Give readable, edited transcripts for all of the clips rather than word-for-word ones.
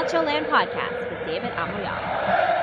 Calcio Land podcast with David Amoyala.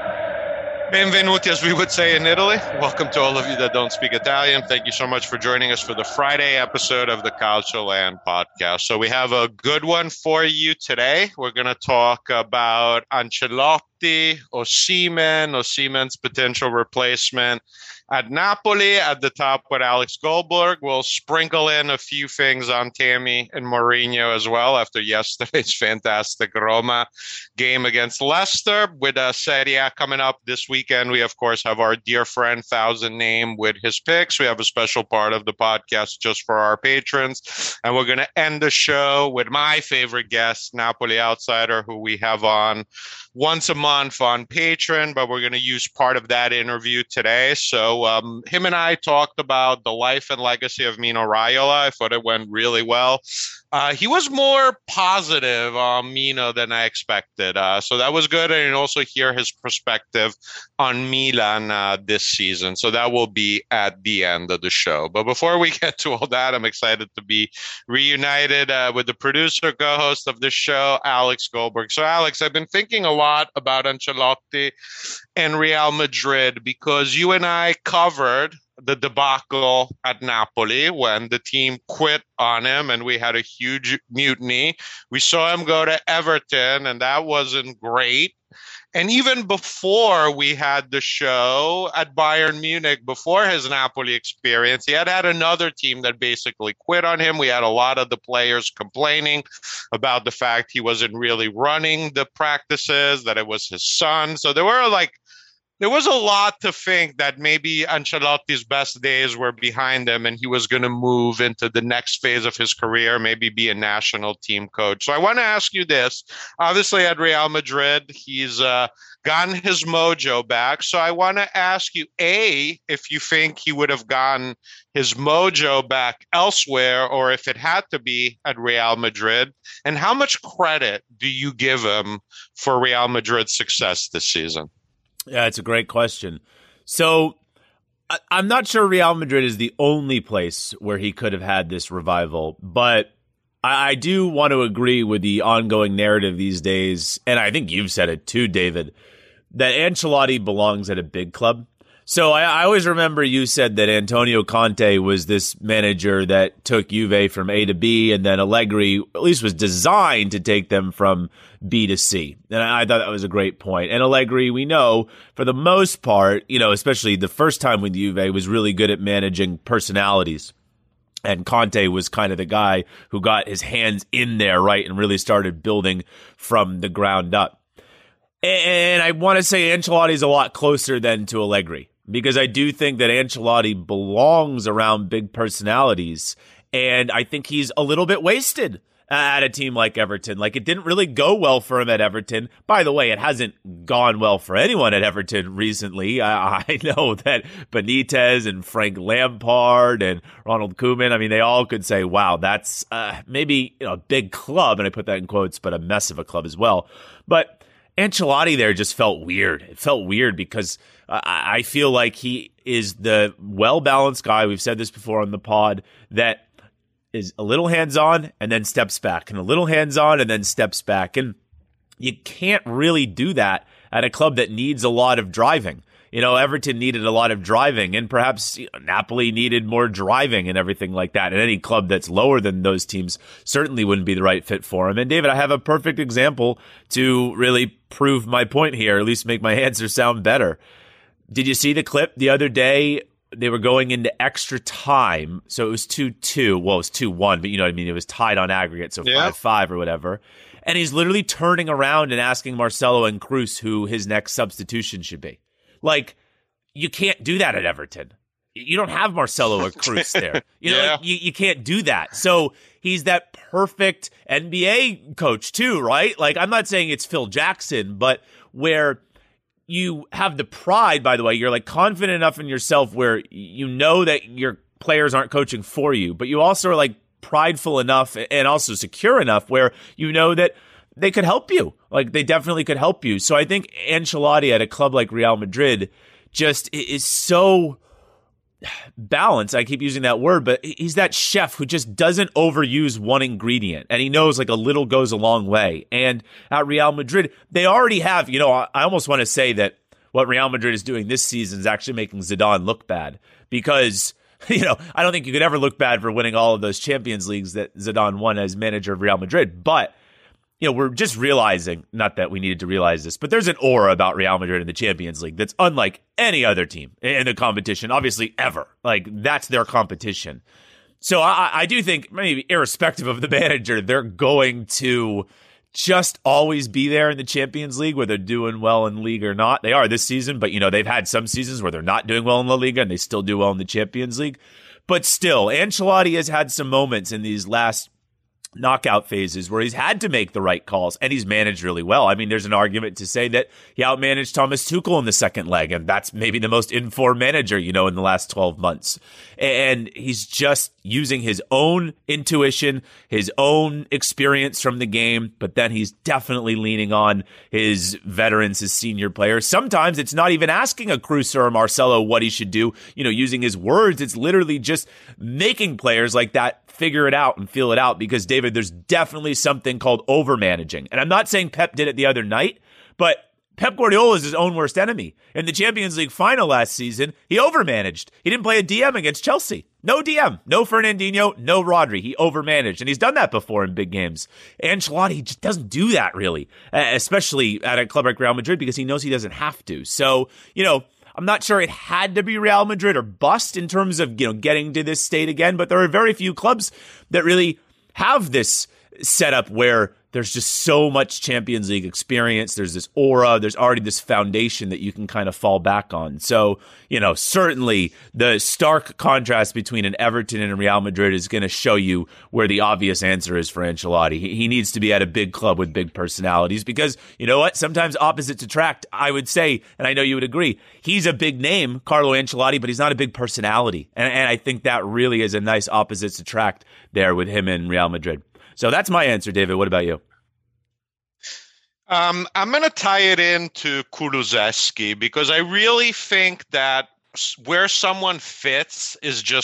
Benvenuti, as we would say in Italy. Welcome to all of you that don't speak Italian. Thank you so much for joining us for the Friday episode of the Calcio Land podcast. So we have a good one for you today. We're going to talk about Ancelotti, Osimhen's potential replacement at Napoli. At the top with Alex Goldberg. We'll sprinkle in a few things on Tammy and Mourinho as well after yesterday's fantastic Roma game against Leicester. With Serie A coming up this weekend, we of course have our dear friend Thousand Name with his picks. We have a special part of the podcast just for our patrons. And we're going to end the show with my favorite guest, Napoli Outsider, who we have on once a month on Patreon, but we're going to use part of that interview today. So him and I talked about the life and legacy of Mino Raiola. I thought it went really well. He was more positive on Mino than I expected. So that was good. And also hear his perspective on Milan this season. So that will be at the end of the show. But before we get to all that, I'm excited to be reunited with the producer, co-host of this show, Alex Goldberg. So Alex, I've been thinking a lot about Ancelotti and Real Madrid because you and I covered the debacle at Napoli when the team quit on him and we had a huge mutiny. We saw him go to Everton and that wasn't great. And even before we had the show at Bayern Munich, before his Napoli experience, he had another team that basically quit on him. We had a lot of the players complaining about the fact he wasn't really running the practices, that it was his son. So there was a lot to think that maybe Ancelotti's best days were behind him and he was going to move into the next phase of his career, maybe be a national team coach. So I want to ask you this. Obviously at Real Madrid, he's gotten his mojo back. So I want to ask you, A, if you think he would have gotten his mojo back elsewhere or if it had to be at Real Madrid, and how much credit do you give him for Real Madrid's success this season? Yeah, it's a great question. So I'm not sure Real Madrid is the only place where he could have had this revival, but I do want to agree with the ongoing narrative these days, and I think you've said it too, David, that Ancelotti belongs at a big club. So I always remember you said that Antonio Conte was this manager that took Juve from A to B, and then Allegri at least was designed to take them from B to C. And I thought that was a great point. And Allegri, we know, for the most part, especially the first time with Juve, was really good at managing personalities. And Conte was kind of the guy who got his hands in there, right, and really started building from the ground up. And I want to say Ancelotti's a lot closer than to Allegri, because I do think that Ancelotti belongs around big personalities, and I think he's a little bit wasted at a team like Everton. Like, it didn't really go well for him at Everton. By the way, it hasn't gone well for anyone at Everton recently. I know that Benitez and Frank Lampard and Ronald Koeman, I mean, they all could say, wow, that's maybe a big club, and I put that in quotes, but a mess of a club as well. But Ancelotti there just felt weird. It felt weird because I feel like he is the well-balanced guy. We've said this before on the pod, that is a little hands-on and then steps back, and a little hands-on and then steps back. And you can't really do that at a club that needs a lot of driving. Everton needed a lot of driving, and perhaps Napoli needed more driving and everything like that. And any club that's lower than those teams certainly wouldn't be the right fit for him. And David, I have a perfect example to really prove my point here, or at least make my answer sound better. Did you see the clip the other day? They were going into extra time, so it was 2-2. Well, it was 2-1, but you know what I mean? It was tied on aggregate, so 5-5 or whatever. And he's literally turning around and asking Marcelo and Cruz who his next substitution should be. Like, you can't do that at Everton. You don't have Marcelo or Cruz there. You can't do that. So he's that perfect NBA coach too, right? Like, I'm not saying it's Phil Jackson, but where you have the pride, by the way, you're like confident enough in yourself where you know that your players aren't coaching for you, but you also are like prideful enough and also secure enough where you know that they could help you. Like, they definitely could help you. So I think Ancelotti at a club like Real Madrid just is so balance. I keep using that word, but he's that chef who just doesn't overuse one ingredient. And he knows like a little goes a long way. And at Real Madrid, they already have, I almost want to say that what Real Madrid is doing this season is actually making Zidane look bad because, I don't think you could ever look bad for winning all of those Champions Leagues that Zidane won as manager of Real Madrid. But we're just realizing, not that we needed to realize this, but there's an aura about Real Madrid in the Champions League that's unlike any other team in the competition, obviously ever. Like, that's their competition. So I do think, maybe irrespective of the manager, they're going to just always be there in the Champions League, whether they're doing well in league or not. They are this season, but, they've had some seasons where they're not doing well in La Liga and they still do well in the Champions League. But still, Ancelotti has had some moments in these last knockout phases where he's had to make the right calls and he's managed really well. I mean, there's an argument to say that he outmanaged Thomas Tuchel in the second leg, and that's maybe the most informed manager, in the last 12 months. And he's just using his own intuition, his own experience from the game, but then he's definitely leaning on his veterans, his senior players. Sometimes it's not even asking a Kroos or a Marcelo what he should do, using his words. It's literally just making players like that figure it out and feel it out, because David, there's definitely something called overmanaging. And I'm not saying Pep did it the other night, but Pep Guardiola is his own worst enemy. In the Champions League final last season, he overmanaged. He didn't play a DM against Chelsea. No DM, no Fernandinho, no Rodri. He overmanaged, and he's done that before in big games. Ancelotti just doesn't do that really, especially at a club like Real Madrid, because he knows he doesn't have to. So, I'm not sure it had to be Real Madrid or bust in terms of, getting to this state again, but there are very few clubs that really have this setup where there's just so much Champions League experience. There's this aura. There's already this foundation that you can kind of fall back on. So, certainly the stark contrast between an Everton and a Real Madrid is going to show you where the obvious answer is for Ancelotti. He needs to be at a big club with big personalities because, you know what? Sometimes opposites attract, I would say, and I know you would agree. He's a big name, Carlo Ancelotti, but he's not a big personality. And I think that really is a nice opposites attract there with him in Real Madrid. So that's my answer, David. What about you? I'm going to tie it into Kulusevski because I really think that where someone fits is just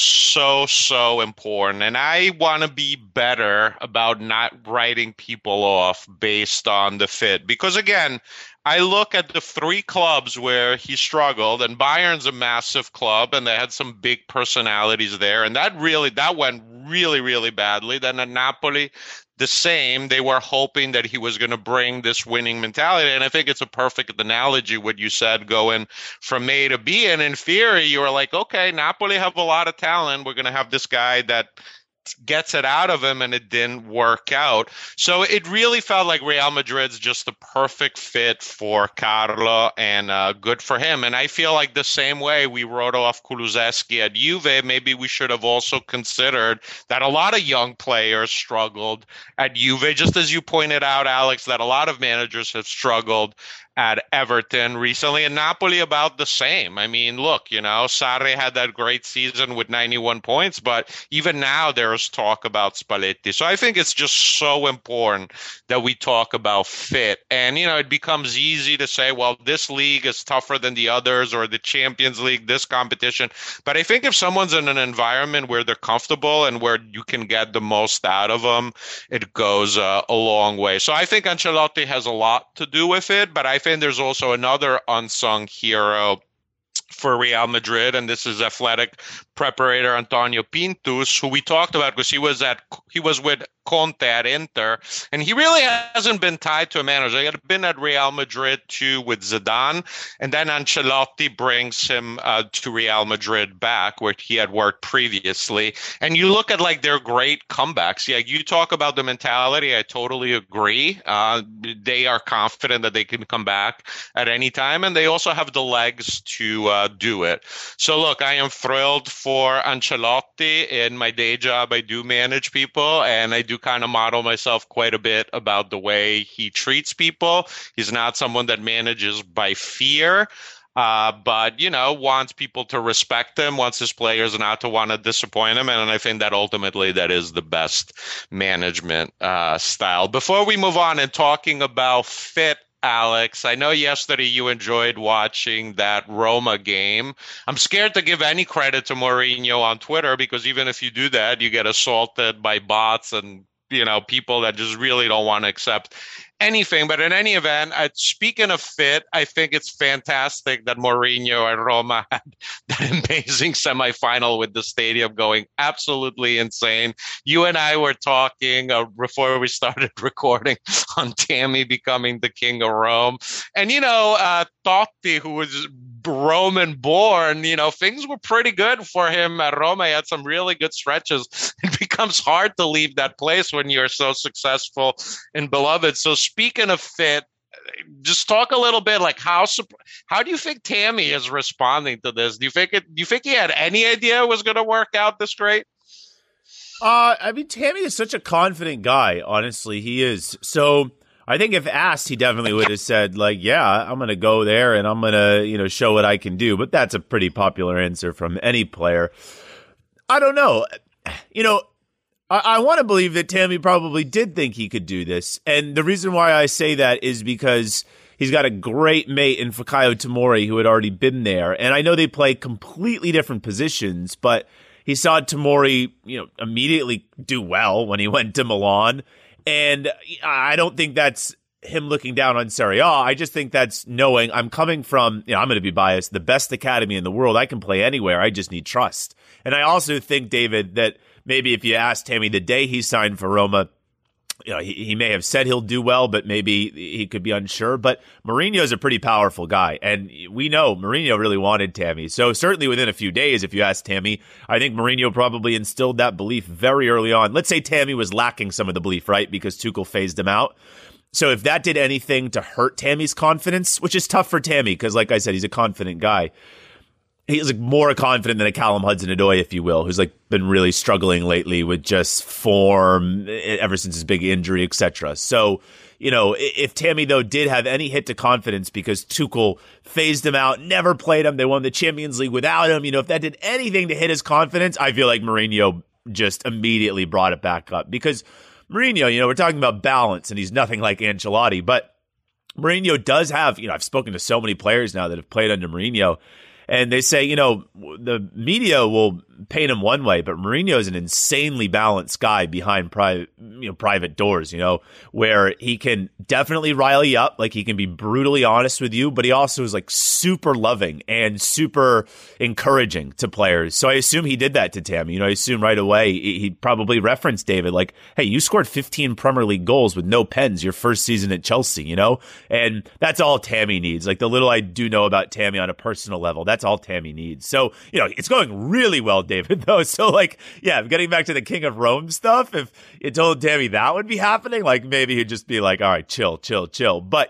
so important. And I want to be better about not writing people off based on the fit. Because again, I look at the three clubs where he struggled, and Bayern's a massive club, and they had some big personalities there. And that went really badly. Then at Napoli, the same. They were hoping that he was going to bring this winning mentality. And I think it's a perfect analogy, what you said, going from A to B. And in theory, you were like, okay, Napoli have a lot of talent. We're going to have this guy that gets it out of him, and it didn't work out. So it really felt like Real Madrid's just the perfect fit for Carlo, and good for him. And I feel like the same way we wrote off Kulusevski at Juve, maybe we should have also considered that a lot of young players struggled at Juve, just as you pointed out, Alex, that a lot of managers have struggled at Everton recently, and Napoli about the same. I mean, look, Sarri had that great season with 91 points, but even now there's talk about Spalletti. So I think it's just so important that we talk about fit. And, it becomes easy to say, well, this league is tougher than the others, or the Champions League, this competition. But I think if someone's in an environment where they're comfortable and where you can get the most out of them, it goes a long way. So I think Ancelotti has a lot to do with it, but I think there's also another unsung hero for Real Madrid, and this is athletic preparator Antonio Pintus, who we talked about because he was with Conte at Inter, and he really hasn't been tied to a manager. He had been at Real Madrid too with Zidane, and then Ancelotti brings him to Real Madrid back where he had worked previously. And you look at their great comebacks. Yeah, you talk about the mentality. I totally agree. They are confident that they can come back at any time, and they also have the legs to do it. So look, I am thrilled for Ancelotti. In my day job, I do manage people, and I do kind of model myself quite a bit about the way he treats people. He's not someone that manages by fear, but, wants people to respect him, wants his players not to want to disappoint him. And I think that ultimately that is the best management style. Before we move on and talking about fit Alex. I know yesterday you enjoyed watching that Roma game. I'm scared to give any credit to Mourinho on Twitter because even if you do that, you get assaulted by bots and people that just really don't want to accept anything. But in any event, speaking of fit, I think it's fantastic that Mourinho and Roma had that amazing semifinal with the stadium going absolutely insane. You and I were talking before we started recording on Tammy becoming the king of Rome. And, Totti, who was Roman born, things were pretty good for him at Roma. He had some really good stretches. It becomes hard to leave that place when you're so successful and beloved. So speaking of fit, just talk a little bit like how do you think Tammy is responding to this? Do you think he had any idea it was going to work out this great? Tammy is such a confident guy. Honestly, he is. So I think if asked, he definitely would have said, like, yeah, I'm going to go there and I'm going to, show what I can do. But that's a pretty popular answer from any player. I don't know. I want to believe that Tammy probably did think he could do this. And the reason why I say that is because he's got a great mate in Fikayo Tomori who had already been there. And I know they play completely different positions, but he saw Tomori, immediately do well when he went to Milan. And I don't think that's him looking down on Serie A. I just think that's knowing I'm coming from, I'm going to be biased, the best academy in the world. I can play anywhere. I just need trust. And I also think, David, that maybe if you asked Tammy the day he signed for Roma, he may have said he'll do well, but maybe he could be unsure. But Mourinho's a pretty powerful guy, and we know Mourinho really wanted Tammy. So certainly within a few days, if you ask Tammy, I think Mourinho probably instilled that belief very early on. Let's say Tammy was lacking some of the belief, right, because Tuchel phased him out. So if that did anything to hurt Tammy's confidence, which is tough for Tammy because, like I said, he's a confident guy. He's more confident than a Callum Hudson-Odoi, if you will, who's been really struggling lately with just form ever since his big injury, etc. So, if Tammy, though, did have any hit to confidence because Tuchel phased him out, never played him, they won the Champions League without him, if that did anything to hit his confidence, I feel like Mourinho just immediately brought it back up. Because Mourinho, we're talking about balance, and he's nothing like Ancelotti, but Mourinho does have, I've spoken to so many players now that have played under Mourinho, and they say, the media will paint him one way, but Mourinho is an insanely balanced guy behind private doors, where he can definitely rile you up. Like, he can be brutally honest with you, but he also is super loving and super encouraging to players. So I assume he did that to Tammy. I assume right away he probably referenced David, like, hey, you scored 15 Premier League goals with no pens your first season at Chelsea, and that's all Tammy needs. Like, the little I do know about Tammy on a personal level, that's all Tammy needs. So, it's going really well, David, though. So, getting back to the King of Rome stuff, if you told Tammy that would be happening, maybe he'd just be like, all right, chill. But,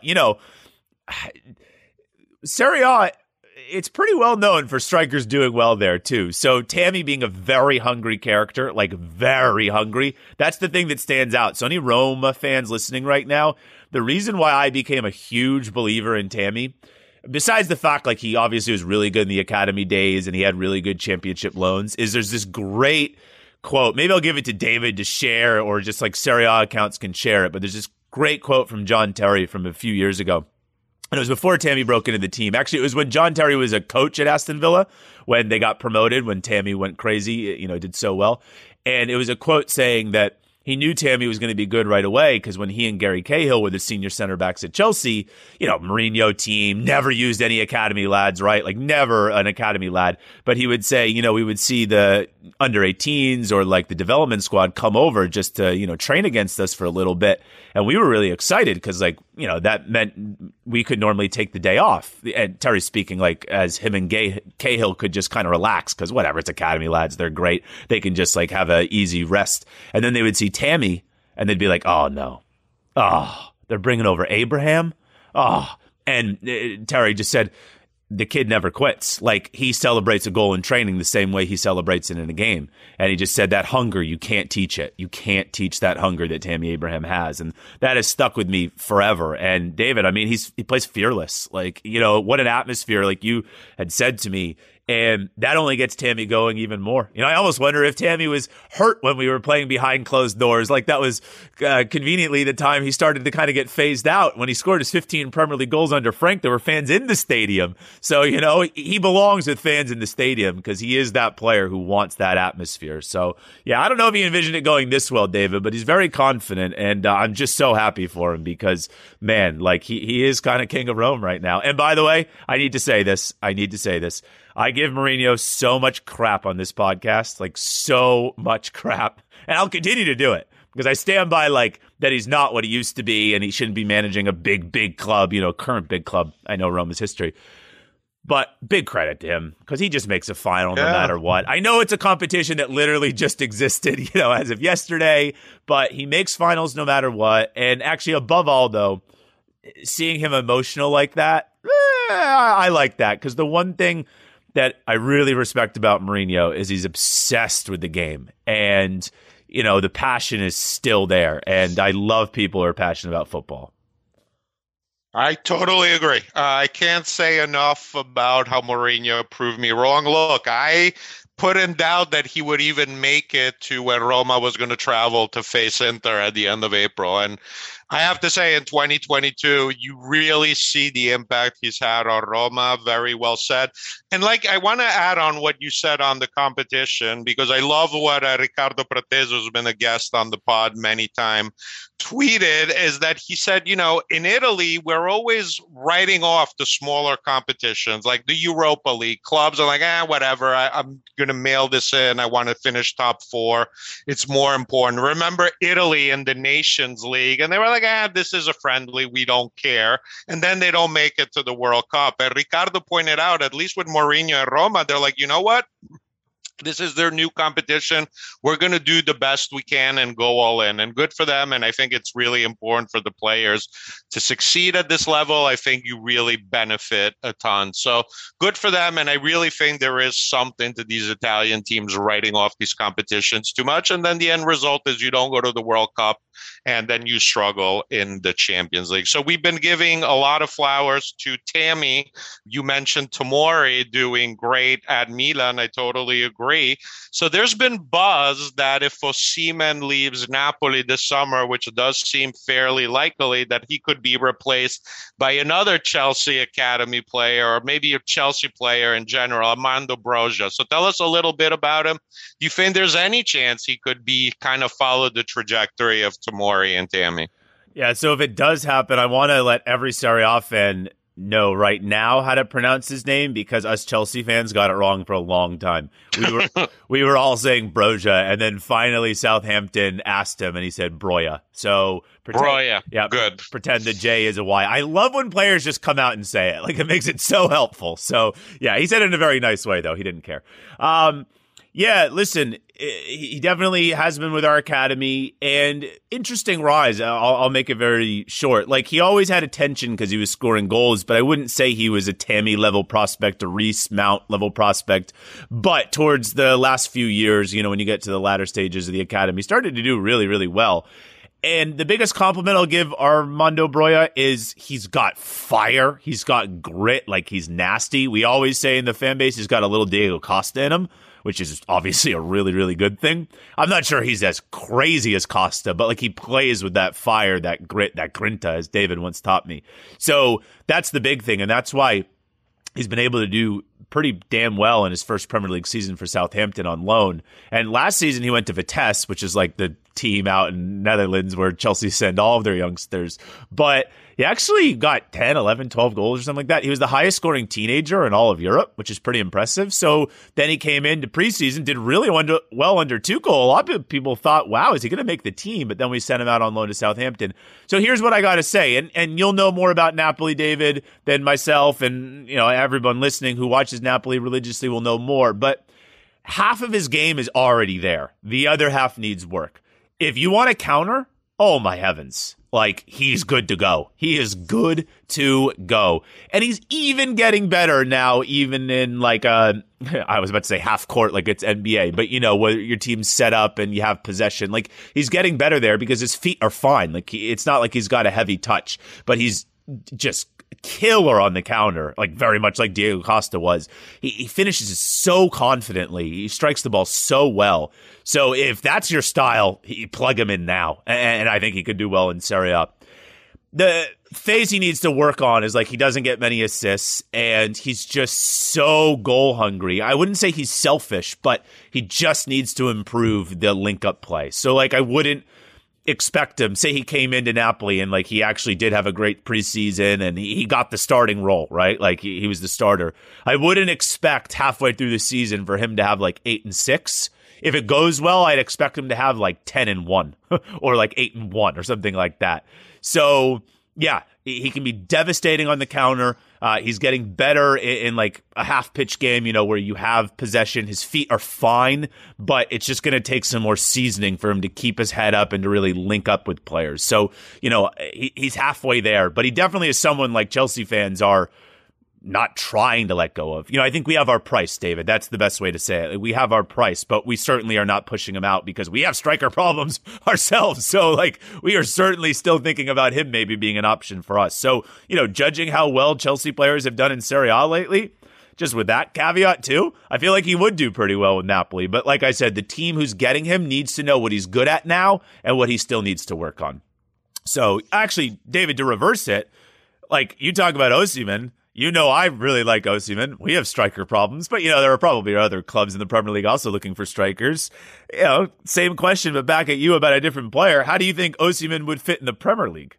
Serie A, it's pretty well known for strikers doing well there, too. So, Tammy being a very hungry character, very hungry, that's the thing that stands out. So, any Roma fans listening right now, the reason why I became a huge believer in Tammy, besides the fact he obviously was really good in the academy days and he had really good championship loans, is there's this great quote. Maybe I'll give it to David to share, or just Serie A accounts can share it. But there's this great quote from John Terry from a few years ago. And it was before Tammy broke into the team. Actually, it was when John Terry was a coach at Aston Villa, when they got promoted, when Tammy went crazy, did so well. And it was a quote saying that he knew Tammy was going to be good right away because when he and Gary Cahill were the senior center backs at Chelsea, Mourinho team never used any academy lads, right? Never an academy lad. But he would say, we would see the under 18s or the development squad come over just to, train against us for a little bit. And we were really excited because that meant we could normally take the day off. And Terry's speaking as him and Cahill could just kind of relax because whatever, it's academy lads. They're great. They can just have a easy rest. And then they would see Tammy and they'd be like, oh no. Oh, they're bringing over Abraham. Oh, and Terry just said, the kid never quits. He celebrates a goal in training the same way he celebrates it in a game. And he just said that hunger, you can't teach it. You can't teach that hunger that Tammy Abraham has. And that has stuck with me forever. And David, he plays fearless. What an atmosphere. You had said to me, And that only gets Tammy going even more. I almost wonder if Tammy was hurt when we were playing behind closed doors. Like that was conveniently the time he started to kind of get phased out. When he scored his 15 Premier League goals under Frank, there were fans in the stadium. So, he belongs with fans in the stadium because he is that player who wants that atmosphere. So, yeah, I don't know if he envisioned it going this well, David, but he's very confident. And I'm just so happy for him because, man, like he is kind of king of Rome right now. And by the way, I need to say this. I give Mourinho so much crap on this podcast, like so much crap. And I'll continue to do it because I stand by like that he's not what he used to be and he shouldn't be managing a big club, current big club. I know Roma's history. But big credit to him because he just makes a final no matter what. I know it's a competition that literally just existed, as of yesterday, but he makes finals no matter what. And actually, above all, though, seeing him emotional like that, I like that because the one thing that I really respect about Mourinho is he's obsessed with the game. And, the passion is still there. And I love people who are passionate about football. I totally agree. I can't say enough about how Mourinho proved me wrong. Look, I put in doubt that he would even make it to when Roma was going to travel to face Inter at the end of April. And I have to say, in 2022, you really see the impact he's had on Roma. Very well said. And I want to add on what you said on the competition, because I love what Riccardo Prateso, who's been a guest on the pod many times, tweeted, is that he said, in Italy, we're always writing off the smaller competitions, like the Europa League. Clubs are like, whatever, I'm going to mail this in. I want to finish top 4. It's more important. Remember Italy in the Nations League, and they were like, this is a friendly, we don't care. And then they don't make it to the World Cup. And Ricardo pointed out, at least with Mourinho and Roma, they're like, you know what? This is their new competition. We're going to do the best we can and go all in. And good for them. And I think it's really important for the players to succeed at this level. I think you really benefit a ton. So good for them. And I really think there is something to these Italian teams writing off these competitions too much. And then the end result is you don't go to the World Cup and then you struggle in the Champions League. So we've been giving a lot of flowers to Tammy. You mentioned Tomori doing great at Milan. I totally agree. So there's been buzz that if Osimhen leaves Napoli this summer, which does seem fairly likely, that he could be replaced by another Chelsea Academy player, or maybe a Chelsea player in general, Armando Broja. So tell us a little bit about him. Do you think there's any chance he could be kind of follow the trajectory of Tomori and Tammy? Yeah, so if it does happen, I want to let every Serie A fan know right now how to pronounce his name, because us Chelsea fans got it wrong for a long time. We were all saying Broja, and then finally Southampton asked him, and he said Broja. So Broja, yeah, good. Pretend the J is a Y. I love when players just come out and say it. Like, it makes it so helpful. So yeah, he said it in a very nice way, though. He didn't care. Yeah, listen, he definitely has been with our academy, and interesting rise. I'll make it very short. Like, he always had attention because he was scoring goals, but I wouldn't say he was a Tammy level prospect, a Reece Mount level prospect. But towards the last few years, when you get to the latter stages of the academy, started to do really, really well. And the biggest compliment I'll give Armando Broja is he's got fire. He's got grit, like he's nasty. We always say in the fan base he's got a little Diego Costa in him, which is obviously a really, really good thing. I'm not sure he's as crazy as Costa, but like he plays with that fire, that grit, that grinta, as David once taught me. So that's the big thing, and that's why he's been able to do pretty damn well in his first Premier League season for Southampton on loan. And last season he went to Vitesse, which is like the team out in Netherlands where Chelsea send all of their youngsters. But he actually got 10, 11, 12 goals or something like that. He was the highest scoring teenager in all of Europe, which is pretty impressive. So then he came into preseason, did really well under Tuchel. A lot of people thought, wow, is he going to make the team? But then we sent him out on loan to Southampton. So here's what I got to say. And you'll know more about Napoli, David, than myself. And, everyone listening who watches Napoli religiously will know more. But half of his game is already there. The other half needs work. If you want to counter, oh my heavens. Like, he's good to go. He is good to go. And he's even getting better now, even in I was about to say half court, like it's NBA, but where your team's set up and you have possession, like he's getting better there because his feet are fine. Like, it's not like he's got a heavy touch, but he's just killer on the counter, like very much like Diego Costa was. He finishes so confidently. He strikes the ball so well. So if that's your style, you plug him in now. And I think he could do well in Serie A. The phase he needs to work on is like he doesn't get many assists and he's just so goal hungry. I wouldn't say he's selfish, but he just needs to improve the link up play. So like I wouldn't expect him, say he came into Napoli and like he actually did have a great preseason and he got the starting role, right? Like he was the starter. I wouldn't expect halfway through the season for him to have like 8 and 6. If it goes well, I'd expect him to have like 10 and 1 or like 8 and 1 or something like that. So yeah, he can be devastating on the counter. He's getting better in like a half pitch game, where you have possession. His feet are fine, but it's just going to take some more seasoning for him to keep his head up and to really link up with players. So, he's halfway there, but he definitely is someone like Chelsea fans are not trying to let go of. I think we have our price, David. That's the best way to say it. We have our price, but we certainly are not pushing him out because we have striker problems ourselves. So like we are certainly still thinking about him maybe being an option for us. So, judging how well Chelsea players have done in Serie A lately, just with that caveat too, I feel like he would do pretty well with Napoli. But like I said, the team who's getting him needs to know what he's good at now and what he still needs to work on. So actually, David, to reverse it, like you talk about Osimhen, I really like Osimhen. We have striker problems, but there are probably other clubs in the Premier League also looking for strikers. Same question, but back at you about a different player. How do you think Osimhen would fit in the Premier League?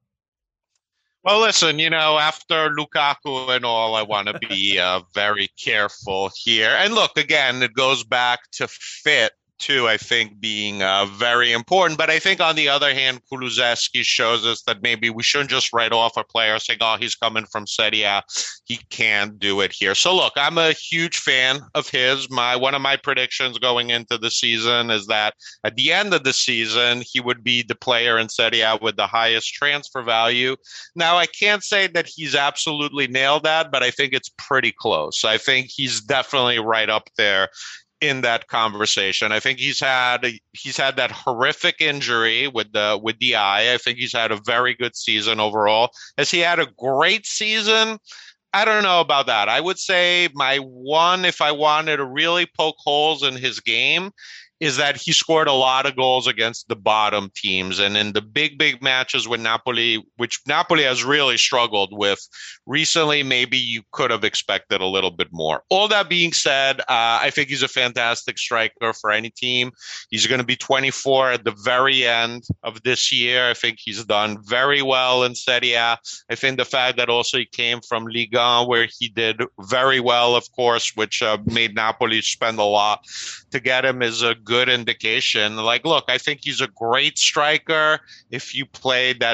Well, listen, after Lukaku and all, I want to be very careful here. And look, again, it goes back to fit too, I think, being very important. But I think on the other hand, Kulusevski shows us that maybe we shouldn't just write off a player saying, oh, he's coming from Serie A. He can't do it here. So look, I'm a huge fan of his. One of my predictions going into the season is that at the end of the season, he would be the player in Serie A with the highest transfer value. Now, I can't say that he's absolutely nailed that, but I think it's pretty close. I think he's definitely right up there in that conversation. I think he's had that horrific injury with the eye. I think he's had a very good season overall. Has he had a great season? I don't know about that. I would say my one, if I wanted to really poke holes in his game, is that he scored a lot of goals against the bottom teams. And in the big matches with Napoli, which Napoli has really struggled with recently, maybe you could have expected a little bit more. All that being said, I think he's a fantastic striker for any team. He's going to be 24 at the very end of this year. I think he's done very well in Serie A. I think the fact that also he came from Ligue 1, where he did very well, of course, which made Napoli spend a lot to get him, is a good indication. Like, look, I think he's a great striker. If you play that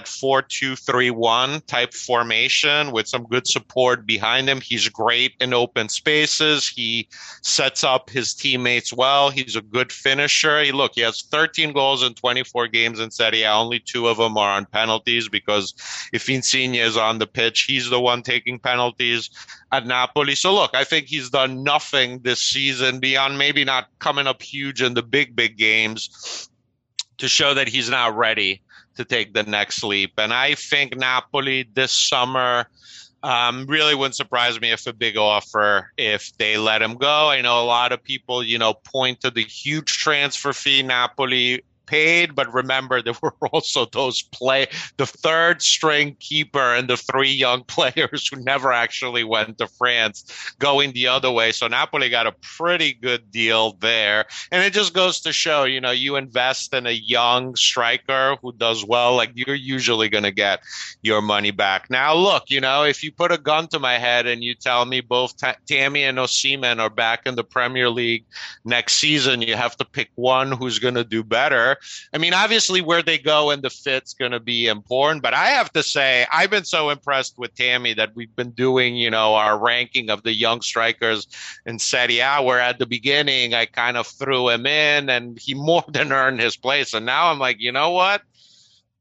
4-2-3-1 type formation with some good support behind him, he's great in open spaces. He sets up his teammates well. He's a good finisher. He has 13 goals in 24 games in Serie A. Only 2 of them are on penalties because if Insigne is on the pitch, he's the one taking penalties at Napoli. So look, I think he's done nothing this season beyond maybe not coming up huge in the big games to show that he's not ready to take the next leap. And I think Napoli this summer really wouldn't surprise me if a big offer, if they let him go. I know a lot of people, point to the huge transfer fee Napoli paid, but remember there were also the third string keeper and the 3 young players who never actually went to France going the other way. So Napoli got a pretty good deal there. And it just goes to show, you invest in a young striker who does well, like you're usually going to get your money back. Now, look, if you put a gun to my head and you tell me both Tammy and Osimhen are back in the Premier League next season, you have to pick one who's going to do better. I mean, obviously where they go and the fit's going to be important, but I have to say, I've been so impressed with Tammy that we've been doing, our ranking of the young strikers in Serie A, where at the beginning I kind of threw him in and he more than earned his place. And now I'm like, you know what?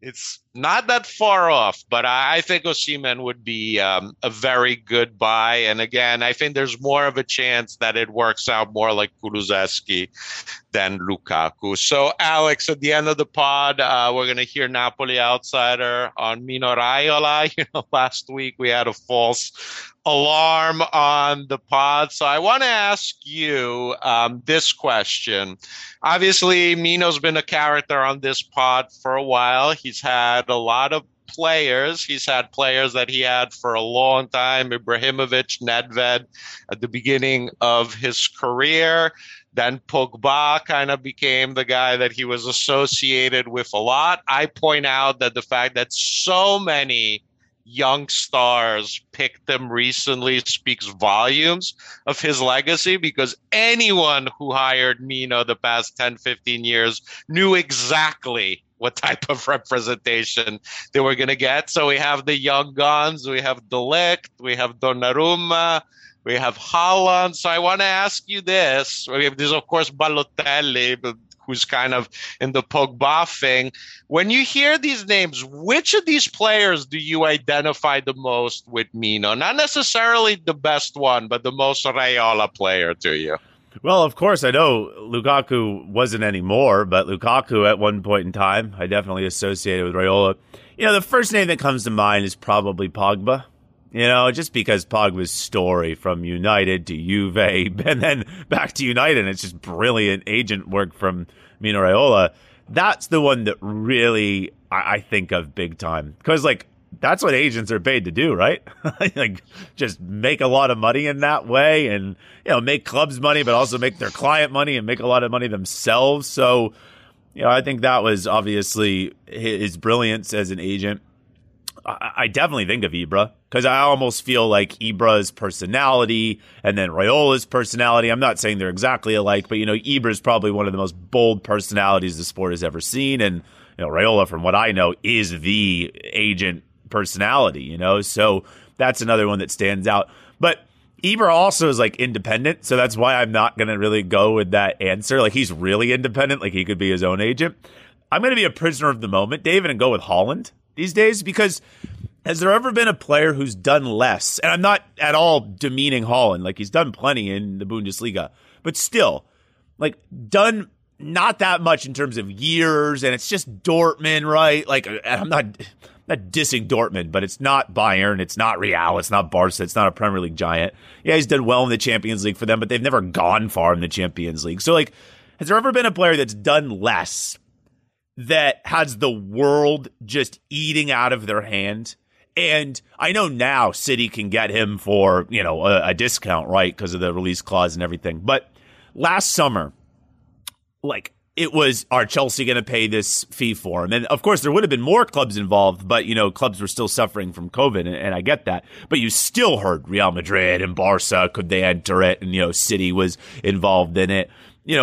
It's not that far off, but I think Osimhen would be a very good buy. And again, I think there's more of a chance that it works out more like Kulusevski than Lukaku. So, Alex, at the end of the pod, we're going to hear Napoli Outsider on Mino Raiola. Last week we had a false alarm on the pod. So I want to ask you this question. Obviously, Mino's been a character on this pod for a while. He's had a lot of players. He's had players that he had for a long time, Ibrahimovic, Nedved, at the beginning of his career. Then Pogba kind of became the guy that he was associated with a lot. I point out that the fact that so many young stars picked him recently speaks volumes of his legacy, because anyone who hired Mino the past 10, 15 years knew exactly what type of representation they were going to get. So we have the young guns, we have De Ligt, we have Donnarumma, we have Haaland. So I want to ask you this. There's, of course, Balotelli, but who's kind of in the Pogba thing. When you hear these names, which of these players do you identify the most with Mino? Not necessarily the best one, but the most Raiola player to you. Well, of course, I know Lukaku wasn't anymore, but Lukaku at one point in time, I definitely associated with Raiola. The first name that comes to mind is probably Pogba. Just because Pogba's story from United to Juve and then back to United, and it's just brilliant agent work from Mino Raiola. That's the one that really I think of big time. Because, that's what agents are paid to do, right? Just make a lot of money in that way and, make clubs money, but also make their client money and make a lot of money themselves. So, I think that was obviously his brilliance as an agent. I definitely think of Ibra, because I almost feel like Ibra's personality and then Raiola's personality, I'm not saying they're exactly alike, but, Ibra is probably one of the most bold personalities the sport has ever seen. And, Raiola, from what I know, is the agent personality, so that's another one that stands out. But Ibra also is independent, so that's why I'm not going to really go with that answer. He's really independent, he could be his own agent. I'm going to be a prisoner of the moment, David, and go with Haaland these days, because has there ever been a player who's done less? And I'm not at all demeaning Haaland. He's done plenty in the Bundesliga, but still, done not that much in terms of years, and it's just Dortmund, right? I'm not dissing Dortmund, but it's not Bayern, it's not Real, it's not Barca, it's not a Premier League giant. Yeah, he's done well in the Champions League for them, but they've never gone far in the Champions League. So, has there ever been a player that's done less that has the world just eating out of their hand? And I know now City can get him for, a discount, right, because of the release clause and everything. But last summer, it was, are Chelsea going to pay this fee for him? And, of course, there would have been more clubs involved, but, clubs were still suffering from COVID, and I get that. But you still heard Real Madrid and Barca, could they enter it? And, City was involved in it.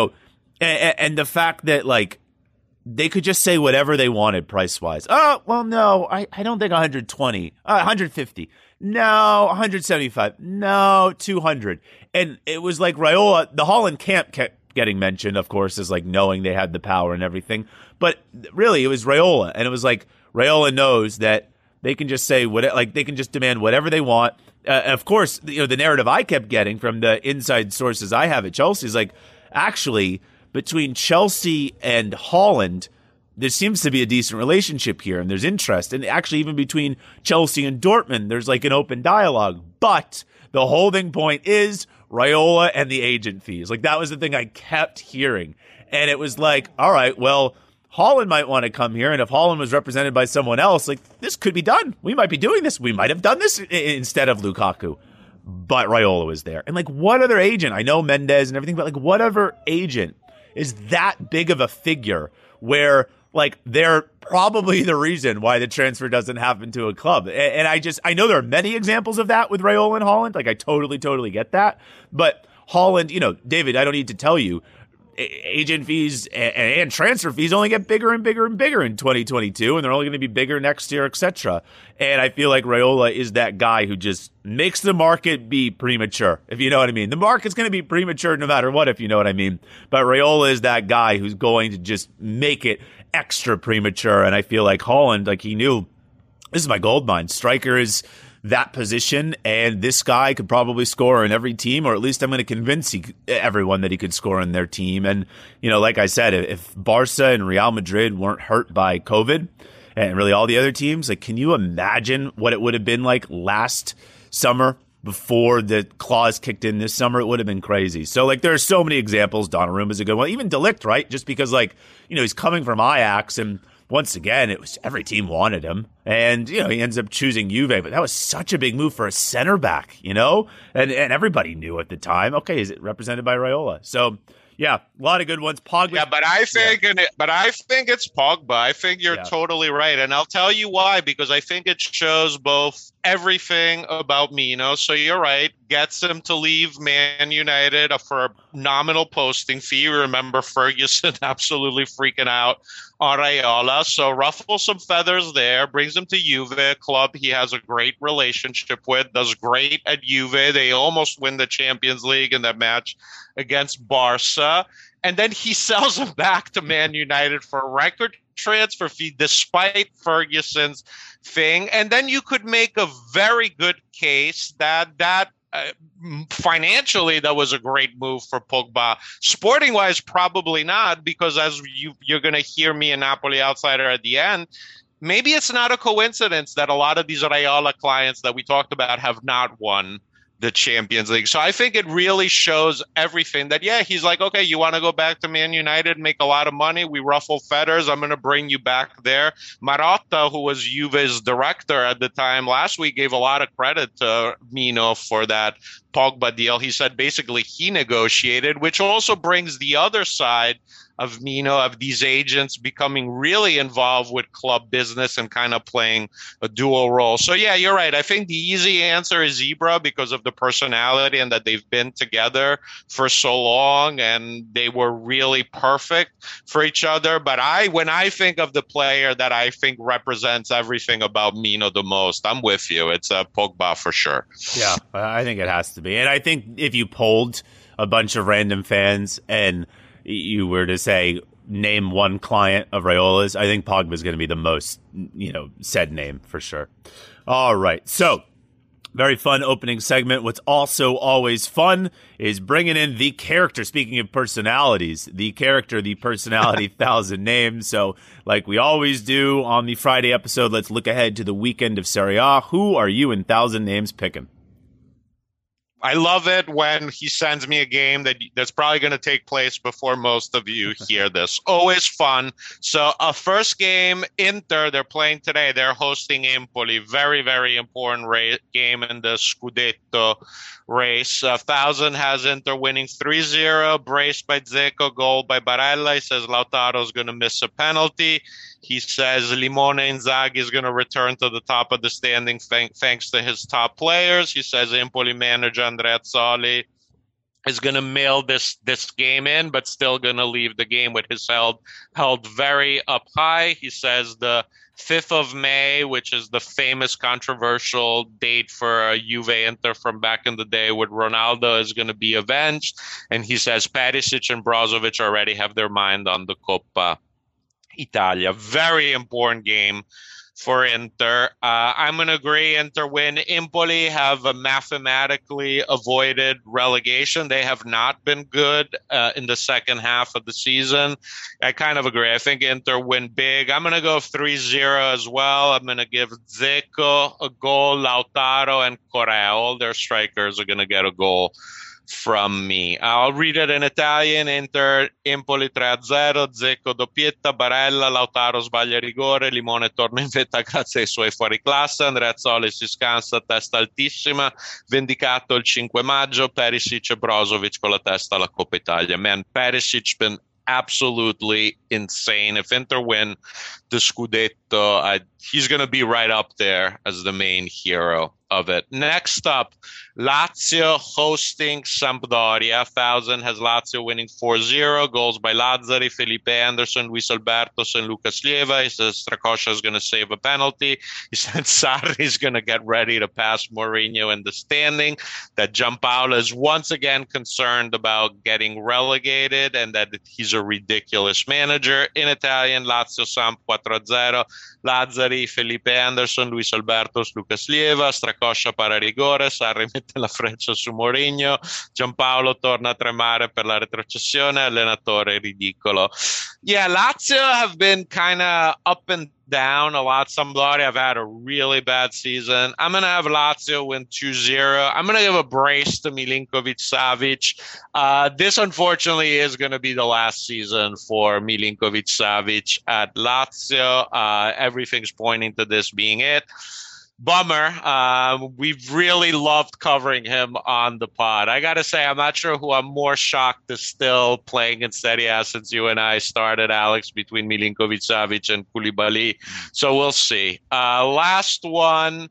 And the fact that, they could just say whatever they wanted price-wise. Oh, well, no, I don't think 120, 150. No, 175. No, 200. And it was like Raiola, the Haaland camp kept getting mentioned, of course, as knowing they had the power and everything. But really, it was Raiola. And it was Raiola knows that they can just say what, they can just demand whatever they want. Of course, the narrative I kept getting from the inside sources I have at Chelsea is actually, between Chelsea and Haaland, there seems to be a decent relationship here, and there's interest. And actually, even between Chelsea and Dortmund, there's an open dialogue. But the holding point is Raiola and the agent fees. That was the thing I kept hearing. And it was all right, well, Haaland might want to come here, and if Haaland was represented by someone else, this could be done. We might be doing this. We might have done this instead of Lukaku. But Raiola was there. And what other agent? I know Mendes and everything, but what other agent is that big of a figure where they're probably the reason why the transfer doesn't happen to a club? And I know there are many examples of that with Raiola and Haaland. I totally get that. But Haaland, David, I don't need to tell you, agent fees and transfer fees only get bigger and bigger and bigger in 2022, and they're only going to be bigger next year, etc. And I feel like Raiola is that guy who just makes the market be premature, if you know what I mean. The market's going to be premature no matter what, if you know what I mean. But Raiola is that guy who's going to just make it extra premature. And I feel like Haaland, like he knew this is my gold mine. Striker is that position, and this guy could probably score in every team, or at least I'm going to convince everyone that he could score in their team. And, like I said, if Barca and Real Madrid weren't hurt by COVID and really all the other teams, like, can you imagine what it would have been like last summer before the clause kicked in this summer? It would have been crazy. So, like, there are so many examples. Donnarumma's a good one. Even De Ligt, right? Just because, like, he's coming from Ajax, and once again, it was every team wanted him. And, he ends up choosing Juve. But that was such a big move for a center back, And everybody knew at the time, okay, is it represented by Raiola? So, yeah, a lot of good ones. Pogba. Yeah, but I think it's Pogba. I think you're totally right. And I'll tell you why, because I think it shows both everything about Mino. So you're right. Gets him to leave Man United for a nominal posting fee. Remember Ferguson absolutely freaking out on Raiola. So ruffles some feathers there, brings him to Juve, a club he has a great relationship with, does great at Juve. They almost win the Champions League in that match against Barca. And then he sells him back to Man United for a record transfer fee despite Ferguson's thing. And then you could make a very good case that financially that was a great move for Pogba. Sporting wise, probably not, because as you're going to hear me, a Napoli outsider, at the end, maybe it's not a coincidence that a lot of these Raiola clients that we talked about have not won the Champions League. So I think it really shows everything that, he's like, okay, you want to go back to Man United, make a lot of money, we ruffle feathers, I'm going to bring you back there. Marotta, who was Juve's director at the time last week, gave a lot of credit to Mino for that Pogba deal. He said basically he negotiated, which also brings the other side of Mino, of these agents becoming really involved with club business and kind of playing a dual role. So, yeah, you're right. I think the easy answer is Ibra because of the personality and that they've been together for so long and they were really perfect for each other. But when I think of the player that I think represents everything about Mino the most, I'm with you. It's Pogba for sure. Yeah, I think it has to be. And I think if you polled a bunch of random fans and you were to say, name one client of Raiola's, I think Pogba is going to be the most, said name for sure. All right. So, very fun opening segment. What's also always fun is bringing in the character. Speaking of personalities, the personality, 1,000 names. So, like we always do on the Friday episode, let's look ahead to the weekend of Serie A. Who are you in 1,000 names picking? I love it when he sends me a game that's probably going to take place before most of you hear this. Always fun. So first game, Inter, they're playing today. They're hosting Empoli. Very, very important game in the Scudetto race. 1,000 has Inter winning 3-0, braced by Dzeko, goal by Barella. He says Lautaro's going to miss a penalty. He says Limone Inzaghi is going to return to the top of the standing thanks to his top players. He says Empoli manager Andrea Azzoli is going to mail this game in, but still going to leave the game with his held very up high. He says the 5th of May, which is the famous controversial date for Juve Inter from back in the day with Ronaldo, is going to be avenged. And he says Perisic and Brozovic already have their mind on the Coppa Italia. Very important game for Inter. I'm going to agree. Inter win. Empoli have mathematically avoided relegation. They have not been good in the second half of the season. I kind of agree. I think Inter win big. I'm going to go 3-0 as well. I'm going to give Dzeko a goal, Lautaro and Correa. All their strikers are going to get a goal from me. I'll read it in Italian. Inter Empoli 3-0, Dzeko doppietta, Barella, Lautaro sbaglia rigore, Limone torna in vetta grazie ai suoi fuoriclasse, Andrea Azzoli si scansa a testa altissima, vendicato il 5 maggio, Perisic e Brozovic con la testa alla Coppa Italia. Man, Perisic been absolutely insane. If Inter win the Scudetto, he's going to be right up there as the main hero of it. Next up, Lazio hosting Sampdoria. 1,000 has Lazio winning 4-0. Goals by Lazzari, Felipe Anderson, Luis Albertos, and Lucas Lieva. He says Strakosha is going to save a penalty. He said Sarri is going to get ready to pass Mourinho in the standing. That Giampaolo is once again concerned about getting relegated and that he's a ridiculous manager. In Italian, Lazio Samp 4-0. Lazzari, Felipe Anderson, Luis Albertos, Lucas Lieva, Strakosha para rigore, Sarri mette la freccia su Mourinho, Giampaolo torna a tremare per la retrocessione, allenatore ridicolo. Yeah, Lazio have been kind of up and down a lot. Sampdoria have had a really bad season. I'm going to have Lazio win 2-0. I'm going to give a brace to Milinkovic-Savic. This, unfortunately, is going to be the last season for Milinkovic-Savic at Lazio. Everything's pointing to this being it. Bummer. We've really loved covering him on the pod. I got to say, I'm not sure who I'm more shocked is still playing in Serie A since you and I started, Alex, between Milinkovic-Savic and Koulibaly. So we'll see. Last one,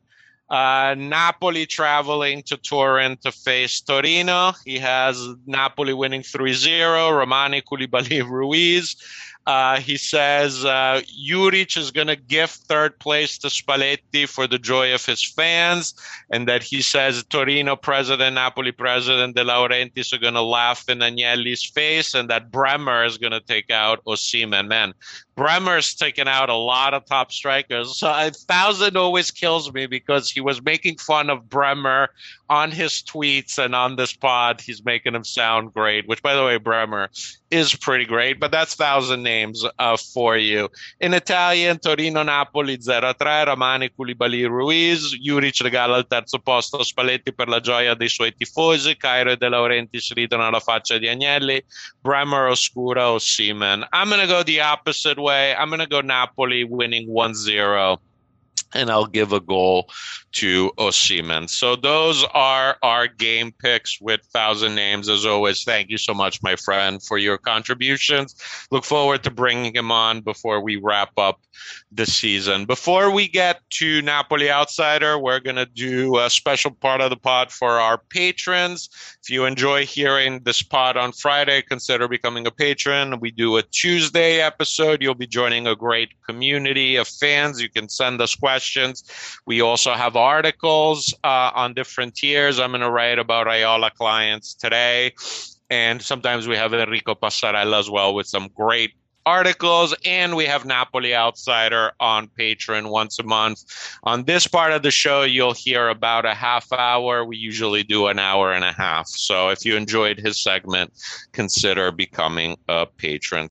Napoli traveling to Turin to face Torino. He has Napoli winning 3-0, Romani, Koulibaly, Ruiz. He says Juric is going to gift third place to Spalletti for the joy of his fans, and that he says Torino president, Napoli president De Laurentiis are going to laugh in Agnelli's face, and that Bremer is going to take out Osimhen. Man, Bremer's taken out a lot of top strikers. So 1,000 always kills me because he was making fun of Bremer on his tweets and on this pod. He's making him sound great, which, by the way, Bremer is pretty great, but that's 1,000 names for you. In Italian, Torino-Napoli 0-3, Romani, Koulibaly, Ruiz, Juric regala il terzo posto a Spalletti per la gioia dei suoi tifosi, Cairo e De Laurentiis ridono alla faccia di Agnelli, Bremer, Oscura, Osimhen. I'm going to go the opposite way. I'm going to go Napoli winning 1-0. And I'll give a goal to Osimhen. So those are our game picks with 1,000 names. As always, thank you so much, my friend, for your contributions. Look forward to bringing him on before we wrap up the season. Before we get to Napoli Outsider, we're going to do a special part of the pod for our patrons. If you enjoy hearing this pod on Friday, consider becoming a patron. We do a Tuesday episode. You'll be joining a great community of fans. You can send us questions. We also have articles on different tiers. I'm going to write about Raiola clients today. And sometimes we have Enrico Passarella as well with some great articles, and we have Napoli Outsider on Patreon once a month. On this part of the show, you'll hear about a half hour. We usually do an hour and a half. So if you enjoyed his segment, consider becoming a patron.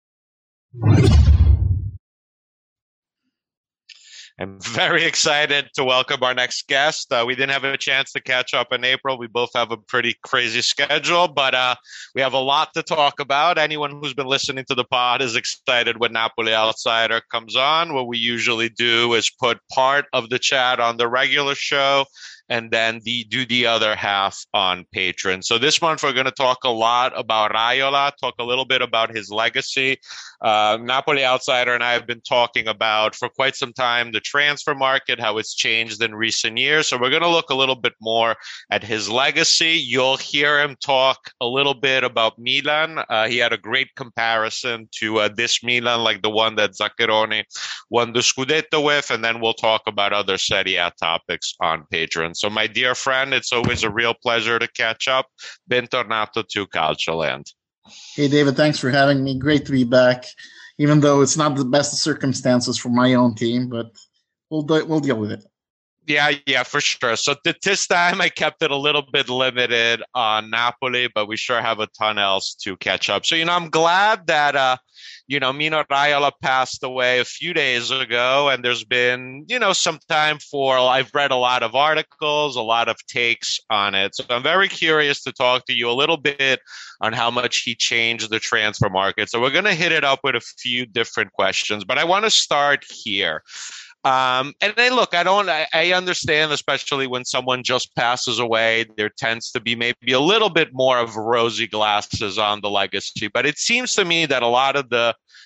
I'm very excited to welcome our next guest. We didn't have a chance to catch up in April. We both have a pretty crazy schedule, but we have a lot to talk about. Anyone who's been listening to the pod is excited when Napoli Outsider comes on. What we usually do is put part of the chat on the regular show and then do the other half on Patreon. So this month, we're going to talk a lot about Raiola, talk a little bit about his legacy. Napoli Outsider and I have been talking about for quite some time the transfer market, how it's changed in recent years. So we're going to look a little bit more at his legacy. You'll hear him talk a little bit about Milan. He had a great comparison to this Milan, like the one that Zaccheroni won the Scudetto with. And then we'll talk about other Serie A topics on Patreon. So my dear friend, it's always a real pleasure to catch up. Bentornato to Calcioland. Hey, David, thanks for having me. Great to be back, even though it's not the best of circumstances for my own team, but we'll deal with it. Yeah, for sure. So this time I kept it a little bit limited on Napoli, but we sure have a ton else to catch up. So, I'm glad that, Mino Raiola passed away a few days ago, and there's been, some time I've read a lot of articles, a lot of takes on it. So I'm very curious to talk to you a little bit on how much he changed the transfer market. So we're going to hit it up with a few different questions, but I want to start here. And then look, I understand, especially when someone just passes away, there tends to be maybe a little bit more of rosy glasses on the legacy. But it seems to me that a lot of the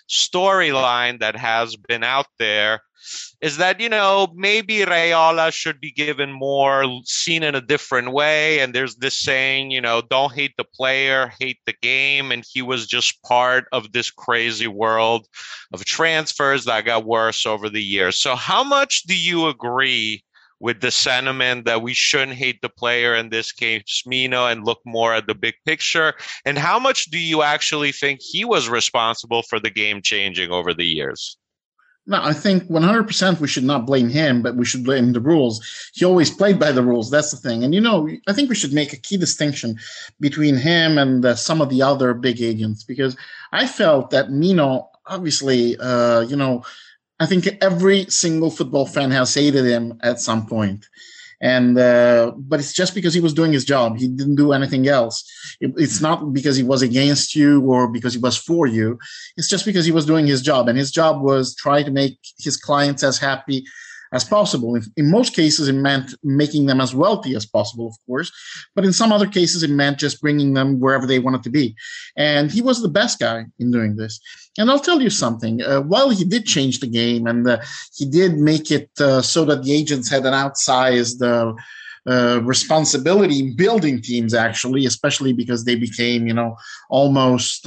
storyline that has been out there is that, maybe Raiola should be given more, seen in a different way. And there's this saying, don't hate the player, hate the game. And he was just part of this crazy world of transfers that got worse over the years. So how much do you agree with the sentiment that we shouldn't hate the player, in this case, Mino, and look more at the big picture? And how much do you actually think he was responsible for the game changing over the years? No, I think 100% we should not blame him, but we should blame the rules. He always played by the rules. That's the thing. And, I think we should make a key distinction between him and some of the other big agents, because I felt that Mino, obviously, I think every single football fan has hated him at some point. And but it's just because he was doing his job. He didn't do anything else. It's not because he was against you or because he was for you. It's just because he was doing his job, and his job was try to make his clients as happy as possible. In most cases, it meant making them as wealthy as possible, of course. But in some other cases, it meant just bringing them wherever they wanted to be. And he was the best guy in doing this. And I'll tell you something. While he did change the game and he did make it so that the agents had an outsized responsibility in building teams, actually, especially because they became, almost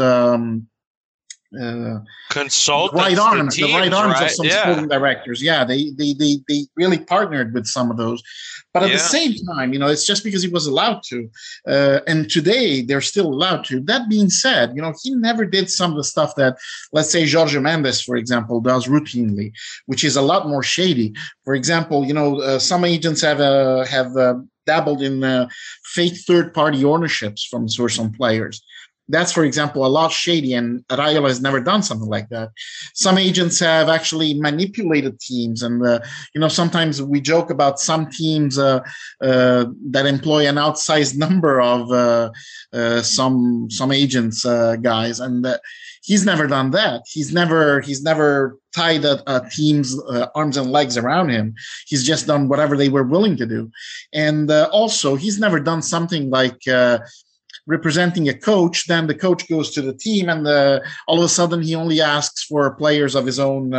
consultants, the right arms of some sporting directors. Yeah, they really partnered with some of those. But at the same time, it's just because he was allowed to. And today they're still allowed to. That being said, he never did some of the stuff that, let's say, Jorge Mendes, for example, does routinely, which is a lot more shady. For example, some agents have dabbled in fake third-party ownerships from some players. That's, for example, a lot shady, and Raiola has never done something like that. Some agents have actually manipulated teams, and sometimes we joke about some teams that employ an outsized number of some agents, guys, and he's never done that. He's never tied a team's arms and legs around him. He's just done whatever they were willing to do, and also he's never done something like representing a coach, then the coach goes to the team, and all of a sudden he only asks for players of his own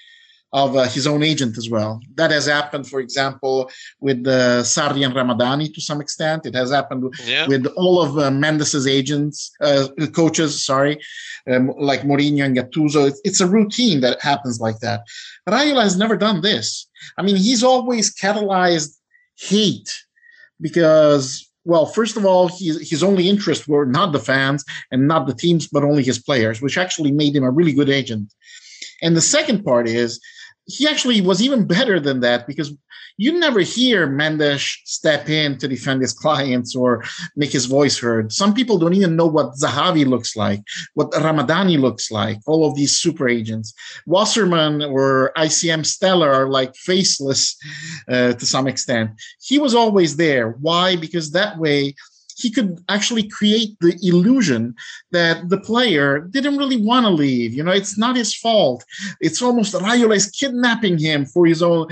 agent as well. That has happened, for example, with Sarri and Ramadani to some extent. It has happened with all of Mendes' coaches, like Mourinho and Gattuso. It's a routine that happens like that. Raiola has never done this. I mean, he's always catalyzed hate because, well, first of all, his only interests were not the fans and not the teams, but only his players, which actually made him a really good agent. And the second part is he actually was even better than that, because you never hear Mendes step in to defend his clients or make his voice heard. Some people don't even know what Zahavi looks like, what Ramadani looks like, all of these super agents. Wasserman or ICM Stellar are like faceless to some extent. He was always there. Why? Because that way he could actually create the illusion that the player didn't really want to leave. It's not his fault. It's almost Raiola is kidnapping him for his own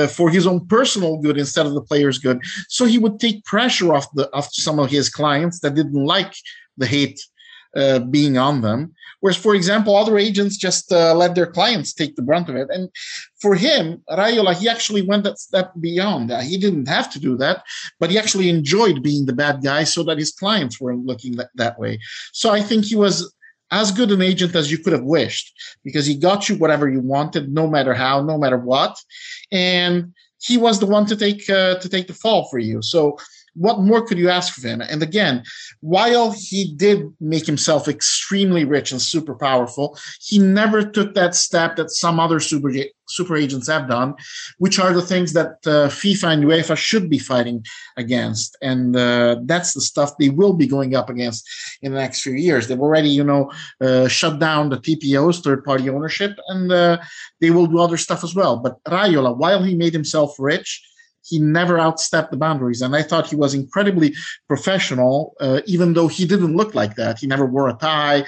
personal good instead of the player's good. So he would take pressure off some of his clients that didn't like the hate being on them. Whereas, for example, other agents just let their clients take the brunt of it. And for him, Raiola, he actually went that step beyond that. He didn't have to do that, but he actually enjoyed being the bad guy so that his clients weren't looking that way. So I think he was as good an agent as you could have wished, because he got you whatever you wanted, no matter how, no matter what. And he was the one to take the fall for you. So what more could you ask of him? And again, while he did make himself extremely rich and super powerful, he never took that step that some other super agents have done, which are the things that FIFA and UEFA should be fighting against. And that's the stuff they will be going up against in the next few years. They've already, shut down the TPOs, third-party ownership, and they will do other stuff as well. But Raiola, while he made himself rich, he never outstepped the boundaries. And I thought he was incredibly professional, even though he didn't look like that. He never wore a tie.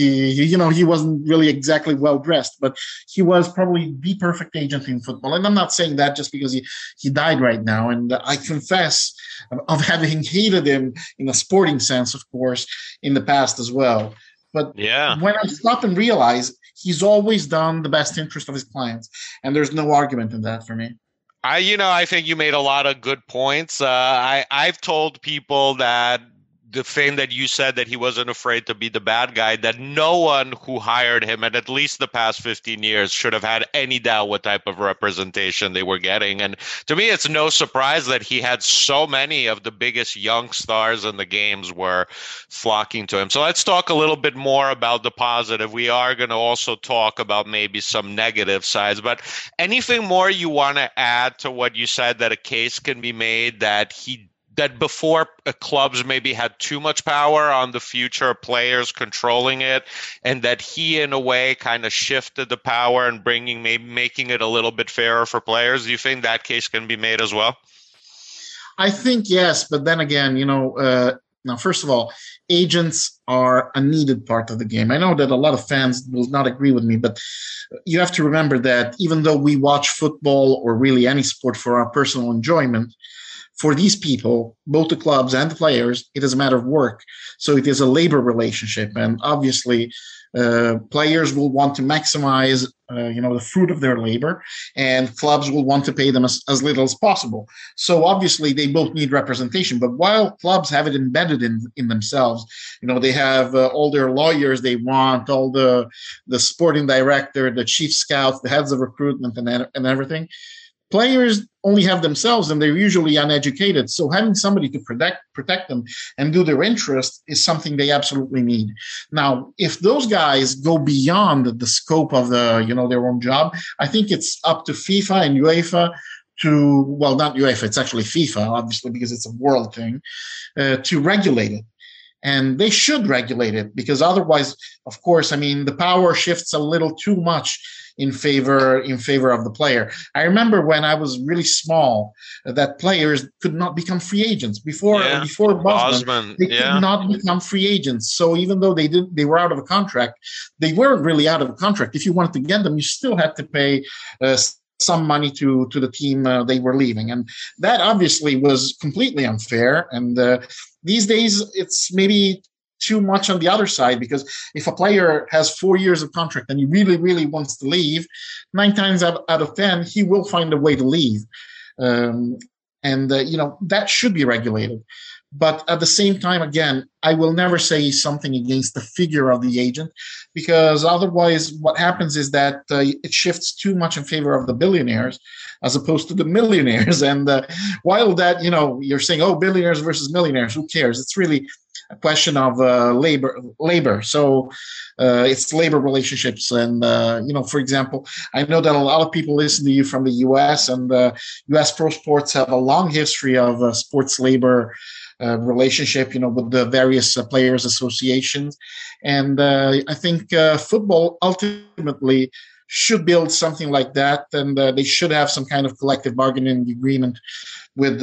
He wasn't really exactly well-dressed, but he was probably the perfect agent in football. And I'm not saying that just because he died right now. And I confess of having hated him in a sporting sense, of course, in the past as well. But when I stop and realize he's always done the best interest of his clients, and there's no argument in that for me. I think you made a lot of good points. I've told people that the thing that you said, that he wasn't afraid to be the bad guy, that no one who hired him in at least the past 15 years should have had any doubt what type of representation they were getting. And to me, it's no surprise that he had so many of the biggest young stars in the games were flocking to him. So let's talk a little bit more about the positive. We are going to also talk about maybe some negative sides, but anything more you want to add to what you said, that a case can be made that before clubs maybe had too much power on the future players controlling it, and that he in a way kind of shifted the power and making it a little bit fairer for players? Do you think that case can be made as well? I think yes, but then again, now first of all, agents are a needed part of the game. I know that a lot of fans will not agree with me, but you have to remember that even though we watch football or really any sport for our personal enjoyment, for these people, both the clubs and the players, it is a matter of work. So it is a labor relationship. And obviously, players will want to maximize, the fruit of their labor, and clubs will want to pay them as little as possible. So obviously, they both need representation. But while clubs have it embedded in themselves, they have all their lawyers they want, all the sporting director, the chief scouts, the heads of recruitment and everything. Players only have themselves, and they're usually uneducated. So having somebody to protect them and do their interest is something they absolutely need. Now, if those guys go beyond the scope of their own job, I think it's up to FIFA and UEFA not UEFA, it's actually FIFA, obviously, because it's a world thing, to regulate it. And they should regulate it, because otherwise, of course, the power shifts a little too much in favor of the player. I remember when I was really small that players could not become free agents before Bosman. They could not become free agents. So even though they were out of a contract, they weren't really out of a contract. If you wanted to get them, you still had to pay some money to the team they were leaving, and that obviously was completely unfair. And these days, it's maybe too much on the other side, because if a player has 4 years of contract and he really, really wants to leave, 9 times out of 10, he will find a way to leave. That should be regulated. But at the same time, again, I will never say something against the figure of the agent, because otherwise what happens is that it shifts too much in favor of the billionaires as opposed to the millionaires. And while that, you're saying, billionaires versus millionaires, who cares? It's really a question of labor. So it's labor relationships. And, for example, I know that a lot of people listen to you from the U.S., and U.S. pro sports have a long history of sports labor relationship, with the various players associations. And I think football ultimately should build something like that, and they should have some kind of collective bargaining agreement with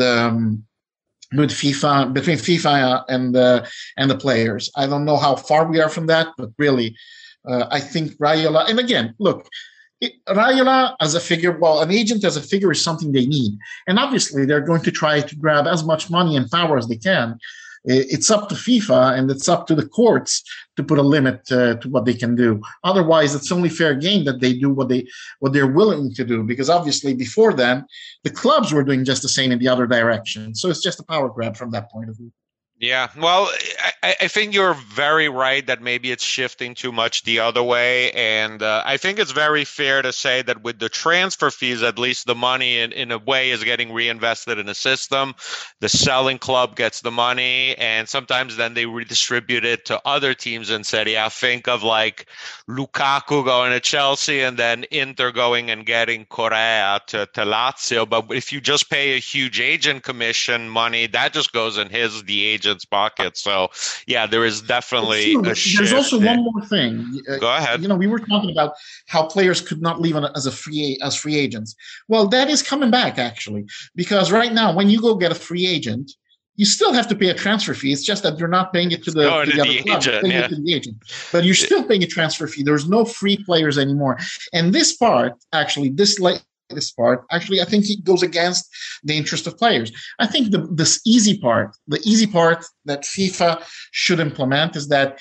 FIFA, between FIFA and the players. I don't know how far we are from that, but really, I think Raiola. And again, look, Raiola as a figure, an agent as a figure is something they need, and obviously they're going to try to grab as much money and power as they can. It's up to FIFA and it's up to the courts to put a limit to what they can do. Otherwise, it's only fair game that they do what they're willing to do, because obviously before then, the clubs were doing just the same in the other direction. So it's just a power grab from that point of view. Yeah, well, I think you're very right that maybe it's shifting too much the other way. And I think it's very fair to say that with the transfer fees, at least the money in a way is getting reinvested in the system. The selling club gets the money, and sometimes then they redistribute it to other teams in Serie A. Think of like Lukaku going to Chelsea and then Inter going and getting Correa to Lazio. But if you just pay a huge agent commission money, that just goes in the agent's pocket. So yeah, there is definitely a shift. There's also one more thing. Go ahead. We were talking about how players could not leave as free agents. Well, that is coming back actually, because right now when you go get a free agent, you still have to pay a transfer fee. It's just that you're not paying it to the other club. It to the agent. But you're still paying a transfer fee. There's no free players anymore. And this part, actually, I think it goes against the interest of players. I think the easy part that FIFA should implement is that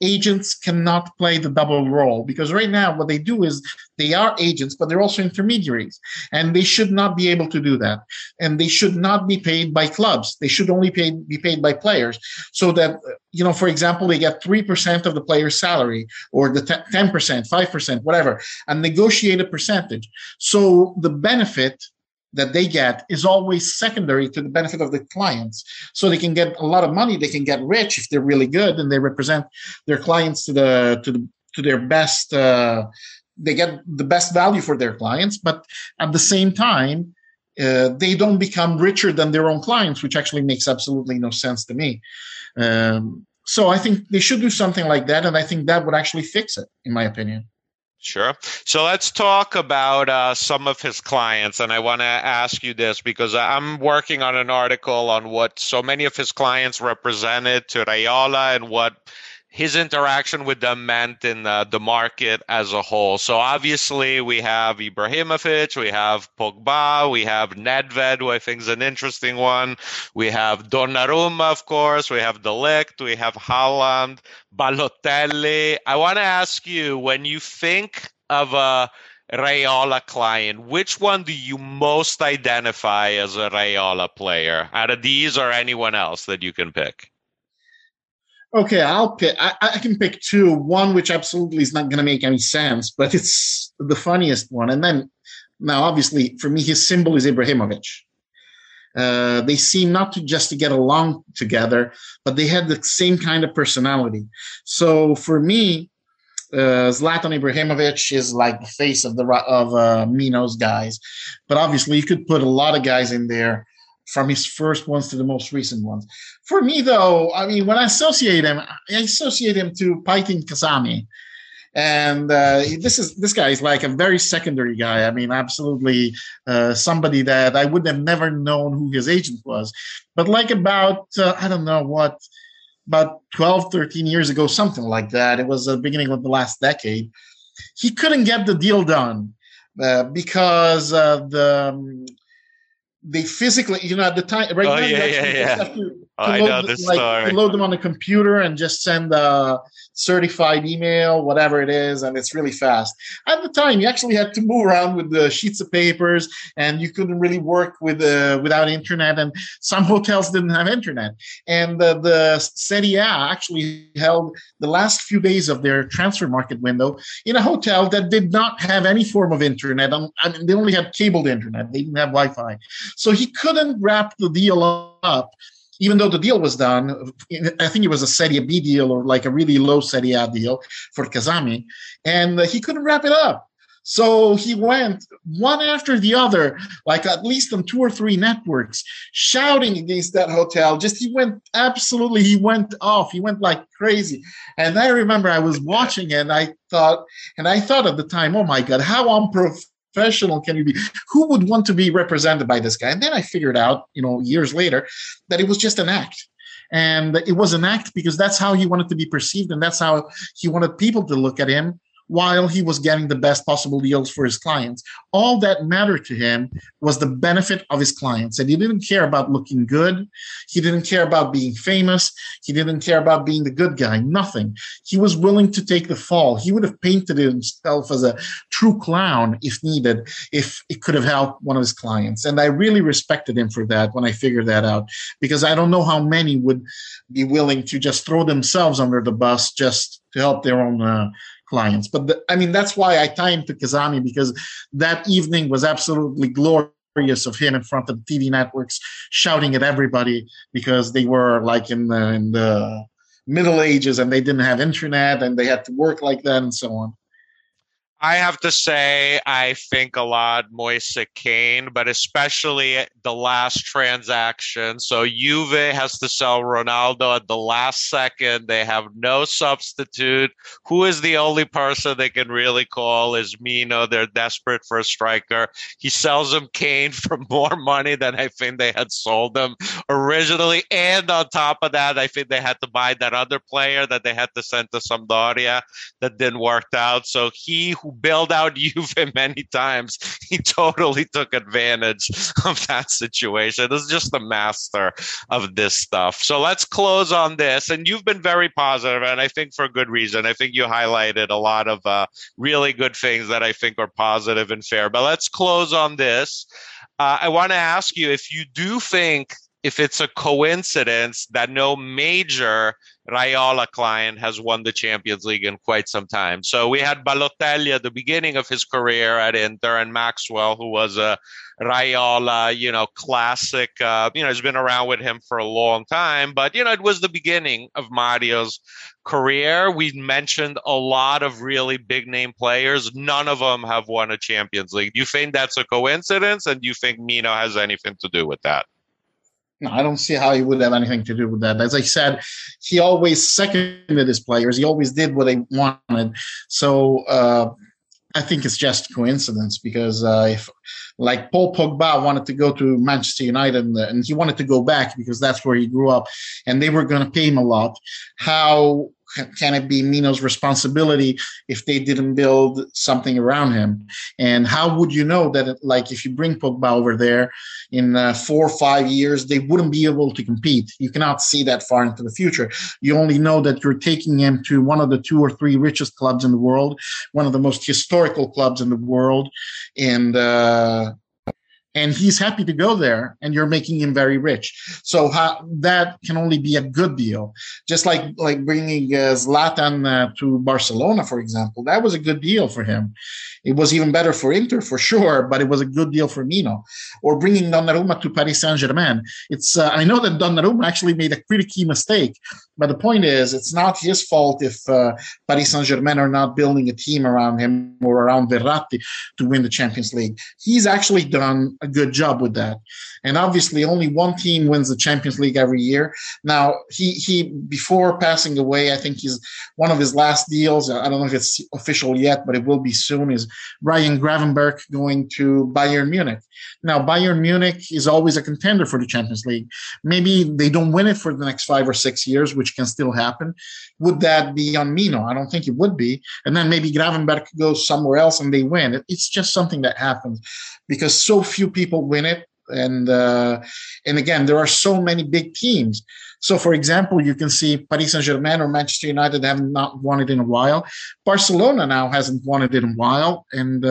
agents cannot play the double role, because right now what they do is they are agents, but they're also intermediaries, and they should not be able to do that. And they should not be paid by clubs. They should only be paid by players, so that, for example, they get 3% of the player's salary, or the 10%, 5%, whatever, a negotiated percentage. So the benefit that they get is always secondary to the benefit of the clients. So they can get a lot of money. They can get rich if they're really good and they represent their clients to their best. They get the best value for their clients, but at the same time, they don't become richer than their own clients, which actually makes absolutely no sense to me. So I think they should do something like that, and I think that would actually fix it, in my opinion. Sure. So let's talk about some of his clients. And I want to ask you this because I'm working on an article on what so many of his clients represented to Raiola and what his interaction with them meant in the market as a whole. So obviously we have Ibrahimovic, we have Pogba, we have Nedved, who I think is an interesting one. We have Donnarumma, of course. We have De Ligt, we have Haaland, Balotelli. I want to ask you, when you think of a Raiola client, which one do you most identify as a Raiola player out of these or anyone else that you can pick? Okay, I'll pick. I can pick two. One which absolutely is not going to make any sense, but it's the funniest one. And then, now obviously for me, his symbol is Ibrahimovic. They seem not to get along together, but they had the same kind of personality. So for me, Zlatan Ibrahimovic is like the face of Mino's guys. But obviously, you could put a lot of guys in there, from his first ones to the most recent ones. For me, though, I mean, when I associate him to Paitin Kazami. And this guy is like a very secondary guy. I mean, absolutely somebody that I would have never known who his agent was. But like about 12, 13 years ago, something like that. It was the beginning of the last decade. He couldn't get the deal done because they physically, at the time, right now, you have to load them on the computer and just send a certified email, whatever it is, and it's really fast. At the time, you actually had to move around with the sheets of papers, and you couldn't really work without internet, and some hotels didn't have internet. And the Serie A actually held the last few days of their transfer market window in a hotel that did not have any form of internet. I mean, they only had cabled internet. They didn't have Wi-Fi. So he couldn't wrap the deal up, even though the deal was done. I think it was a Serie B deal or like a really low Serie A deal for Kazami, and he couldn't wrap it up. So he went one after the other, like at least on 2 or 3 networks, shouting against that hotel. He went off. He went like crazy. And I remember I was watching it, and I thought at the time, oh my God, how unprofessional can you be? Who would want to be represented by this guy? And then I figured out, years later, that it was just an act. And it was an act because that's how he wanted to be perceived, and that's how he wanted people to look at him while he was getting the best possible deals for his clients. All that mattered to him was the benefit of his clients. And he didn't care about looking good. He didn't care about being famous. He didn't care about being the good guy. Nothing. He was willing to take the fall. He would have painted himself as a true clown if needed, if it could have helped one of his clients. And I really respected him for that when I figured that out, because I don't know how many would be willing to just throw themselves under the bus just to help their own clients. But that's why I tie him to Kazami, because that evening was absolutely glorious of him in front of TV networks shouting at everybody, because they were like in the Middle Ages and they didn't have internet and they had to work like that and so on. I have to say, I think a lot Moise Kean, but especially the last transaction. So Juve has to sell Ronaldo at the last second. They have no substitute. Who is the only person they can really call is Mino. They're desperate for a striker. He sells him Kean for more money than I think they had sold him originally. And on top of that, I think they had to buy that other player that they had to send to Sampdoria that didn't work out. So he who bailed out Juve many times. He totally took advantage of that situation. He's just the master of this stuff. So let's close on this. And you've been very positive, and I think for good reason. I think you highlighted a lot of really good things that I think are positive and fair. But let's close on this. I want to ask you if you do think if it's a coincidence that no major Raiola client has won the Champions League in quite some time. So we had Balotelli at the beginning of his career at Inter, and Maxwell, who was a Raiola, classic, has been around with him for a long time. But, it was the beginning of Mario's career. We mentioned a lot of really big name players. None of them have won a Champions League. Do you think that's a coincidence? And do you think Mino has anything to do with that? No, I don't see how he would have anything to do with that. As I said, he always seconded his players. He always did what they wanted. So I think it's just coincidence because if, like Paul Pogba wanted to go to Manchester United and he wanted to go back because that's where he grew up and they were going to pay him a lot, how can it be Mino's responsibility if they didn't build something around him? And how would you know that, if you bring Pogba over there in 4 or 5 years, they wouldn't be able to compete? You cannot see that far into the future. You only know that you're taking him to one of the 2 or 3 richest clubs in the world, one of the most historical clubs in the world, and he's happy to go there, and you're making him very rich. So that can only be a good deal. Just like bringing Zlatan to Barcelona, for example, that was a good deal for him. It was even better for Inter, for sure, but it was a good deal for Mino. Or bringing Donnarumma to Paris Saint-Germain. I know that Donnarumma actually made a pretty key mistake, but the point is, it's not his fault if Paris Saint-Germain are not building a team around him or around Verratti to win the Champions League. He's actually done a good job with that. And obviously, only one team wins the Champions League every year. Now, he before passing away, I think one of his last deals, I don't know if it's official yet, but it will be soon, is Ryan Gravenberch going to Bayern Munich. Now, Bayern Munich is always a contender for the Champions League. Maybe they don't win it for the next 5 or 6 years, which can still happen. Would that be on Mino? I don't think it would be. And then maybe Gravenberch goes somewhere else and they win. It's just something that happens because so few people win it. And again, there are so many big teams. So, for example, you can see Paris Saint-Germain or Manchester United have not won it in a while. Barcelona now hasn't won it in a while. And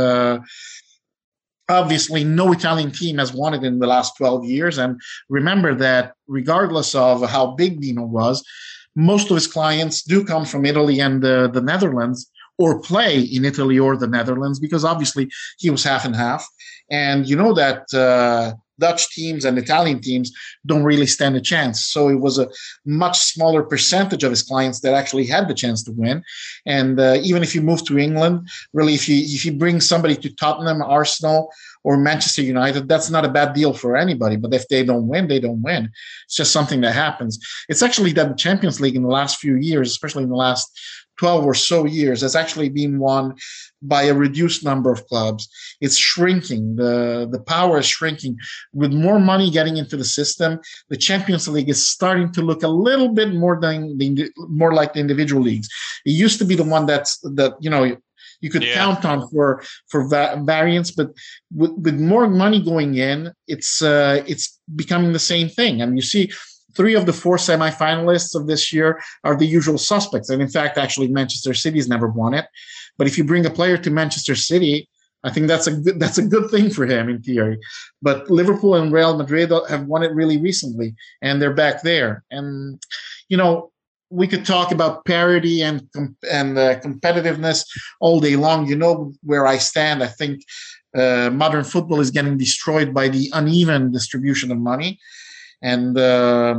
obviously, no Italian team has won it in the last 12 years. And remember that regardless of how big Mino was, most of his clients do come from Italy and the Netherlands, or play in Italy or the Netherlands, because obviously he was half and half. And you know that Dutch teams and Italian teams don't really stand a chance. So it was a much smaller percentage of his clients that actually had the chance to win. And even if you move to England, really, if you bring somebody to Tottenham, Arsenal, or Manchester United, that's not a bad deal for anybody. But if they don't win, they don't win. It's just something that happens. It's actually that the Champions League in the last few years, especially in the last 12 or so years, has actually been won by a reduced number of clubs. It's shrinking. The power is shrinking. With more money getting into the system, the Champions League is starting to look a little bit more like the individual leagues. It used to be the one that you could count on for variance, but with more money going in, it's becoming the same thing. And you see, 3 of the 4 semifinalists of this year are the usual suspects. And in fact, actually, Manchester City's never won it. But if you bring a player to Manchester City, I think that's a good thing for him in theory. But Liverpool and Real Madrid have won it really recently, and they're back there. And we could talk about parity and competitiveness all day long. You know where I stand. I think modern football is getting destroyed by the uneven distribution of money. And I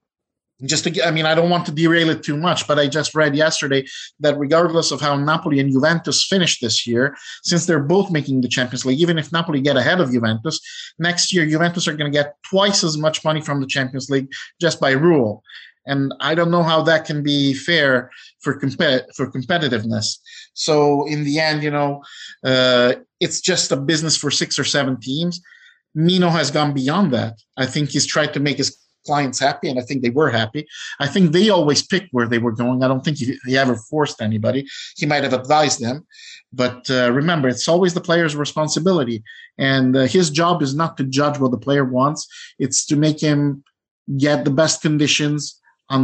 don't want to derail it too much, but I just read yesterday that regardless of how Napoli and Juventus finish this year, since they're both making the Champions League, even if Napoli get ahead of Juventus, next year Juventus are going to get twice as much money from the Champions League just by rule. And I don't know how that can be fair for competitiveness. So in the end, it's just a business for 6 or 7 teams. Mino has gone beyond that. I think he's tried to make his clients happy, and I think they were happy. I think they always picked where they were going. I don't think he ever forced anybody. He might have advised them. But remember, it's always the player's responsibility. And his job is not to judge what the player wants. It's to make him get the best conditions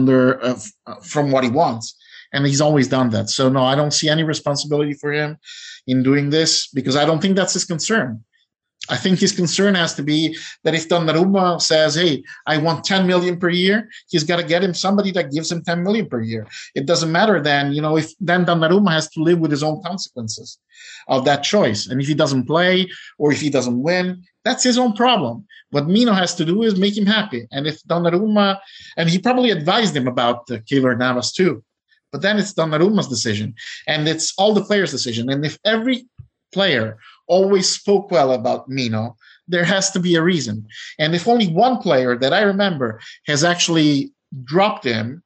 from what he wants. And he's always done that. So, no, I don't see any responsibility for him in doing this because I don't think that's his concern. I think his concern has to be that if Donnarumma says, hey, I want 10 million per year, he's got to get him somebody that gives him 10 million per year. It doesn't matter then, if then Donnarumma has to live with his own consequences of that choice. And if he doesn't play or if he doesn't win, that's his own problem. What Mino has to do is make him happy. And if Donnarumma, and he probably advised him about Keylor Navas too, but then it's Donnarumma's decision and it's all the players' decision. And if every player always spoke well about Mino, there has to be a reason. And if only one player that I remember has actually dropped him,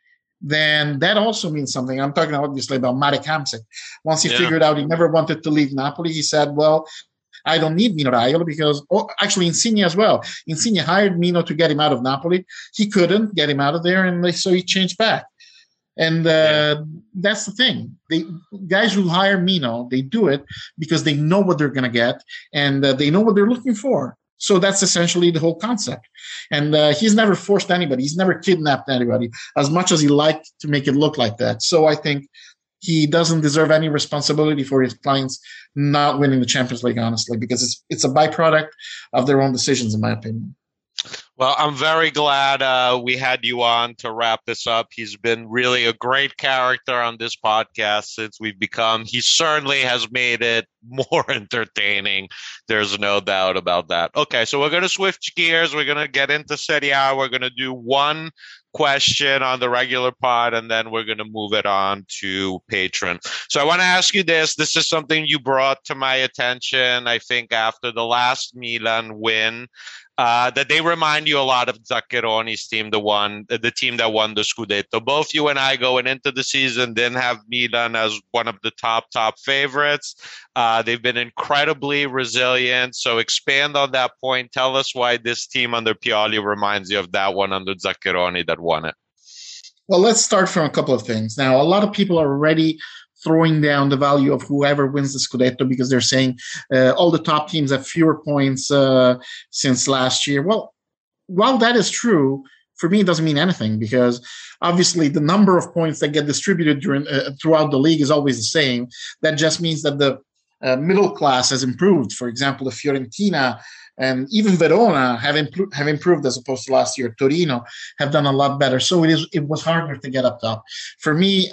then that also means something. I'm talking obviously about Marek Hamsik. Once he figured out he never wanted to leave Napoli, he said, well, I don't need Mino Raiola because, actually Insigne as well. Insigne hired Mino to get him out of Napoli. He couldn't get him out of there, and so he changed back. And that's the thing. Guys who hire Mino, they do it because they know what they're going to get and they know what they're looking for. So that's essentially the whole concept. And he's never forced anybody. He's never kidnapped anybody as much as he liked to make it look like that. So I think he doesn't deserve any responsibility for his clients not winning the Champions League, honestly, because it's a byproduct of their own decisions, in my opinion. Well, I'm very glad we had you on to wrap this up. He's been really a great character on this podcast since we've become. He certainly has made it more entertaining. There's no doubt about that. Okay, so we're going to switch gears. We're going to get into Serie A. We're going to do one question on the regular pod, and then we're going to move it on to Patreon. So I want to ask you this. This is something you brought to my attention, I think, after the last Milan win. That they remind you a lot of Zaccheroni's team, the team that won the Scudetto. Both you and I going into the season didn't have Milan as one of the top favorites. They've been incredibly resilient. So expand on that point. Tell us why this team under Pioli reminds you of that one under Zaccheroni that won it. Well, let's start from a couple of things. Now, a lot of people are already throwing down the value of whoever wins the Scudetto because they're saying all the top teams have fewer points since last year. Well, while that is true, for me, it doesn't mean anything because obviously the number of points that get distributed throughout the league is always the same. That just means that the middle class has improved. For example, the Fiorentina and even Verona have improved as opposed to last year. Torino have done a lot better. So it was harder to get up top. For me,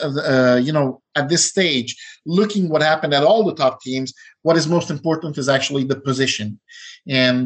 at this stage, looking what happened at all the top teams, what is most important is actually the position. And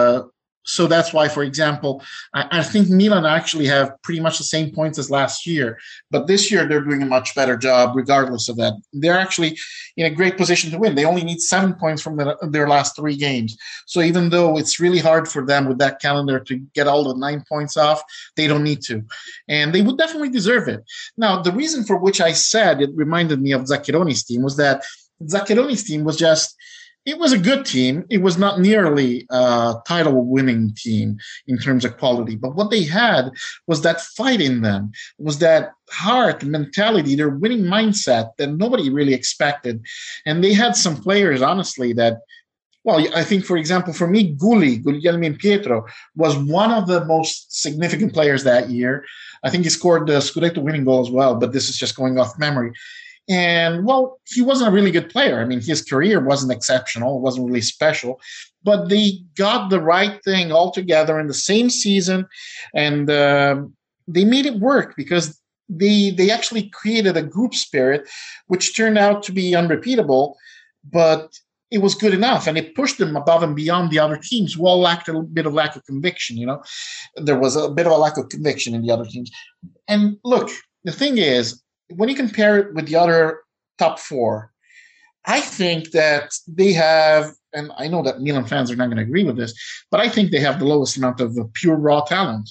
so that's why, for example, I think Milan actually have pretty much the same points as last year. But this year, they're doing a much better job regardless of that. They're actually in a great position to win. They only need 7 points from their last 3 games. So even though it's really hard for them with that calendar to get all the 9 points off, they don't need to. And they would definitely deserve it. Now, the reason for which I said it reminded me of Zaccheroni's team was that Zaccheroni's team was it was a good team. It was not nearly a title-winning team in terms of quality. But what they had was that fight in them, was that heart, mentality, their winning mindset that nobody really expected. And they had some players, honestly, that, well, I think, for example, for me, Guglielmo Pietro, was one of the most significant players that year. I think he scored the Scudetto winning goal as well, but this is just going off memory. And, well, he wasn't a really good player. I mean, his career wasn't exceptional. It wasn't really special. But they got the right thing all together in the same season. And they made it work because they actually created a group spirit, which turned out to be unrepeatable. But it was good enough. And it pushed them above and beyond the other teams who all lacked a bit of lack of conviction, There was a bit of a lack of conviction in the other teams. And, look, the thing is, when you compare it with the other top 4, I think that they have, and I know that Milan fans are not going to agree with this, but I think they have the lowest amount of pure raw talent.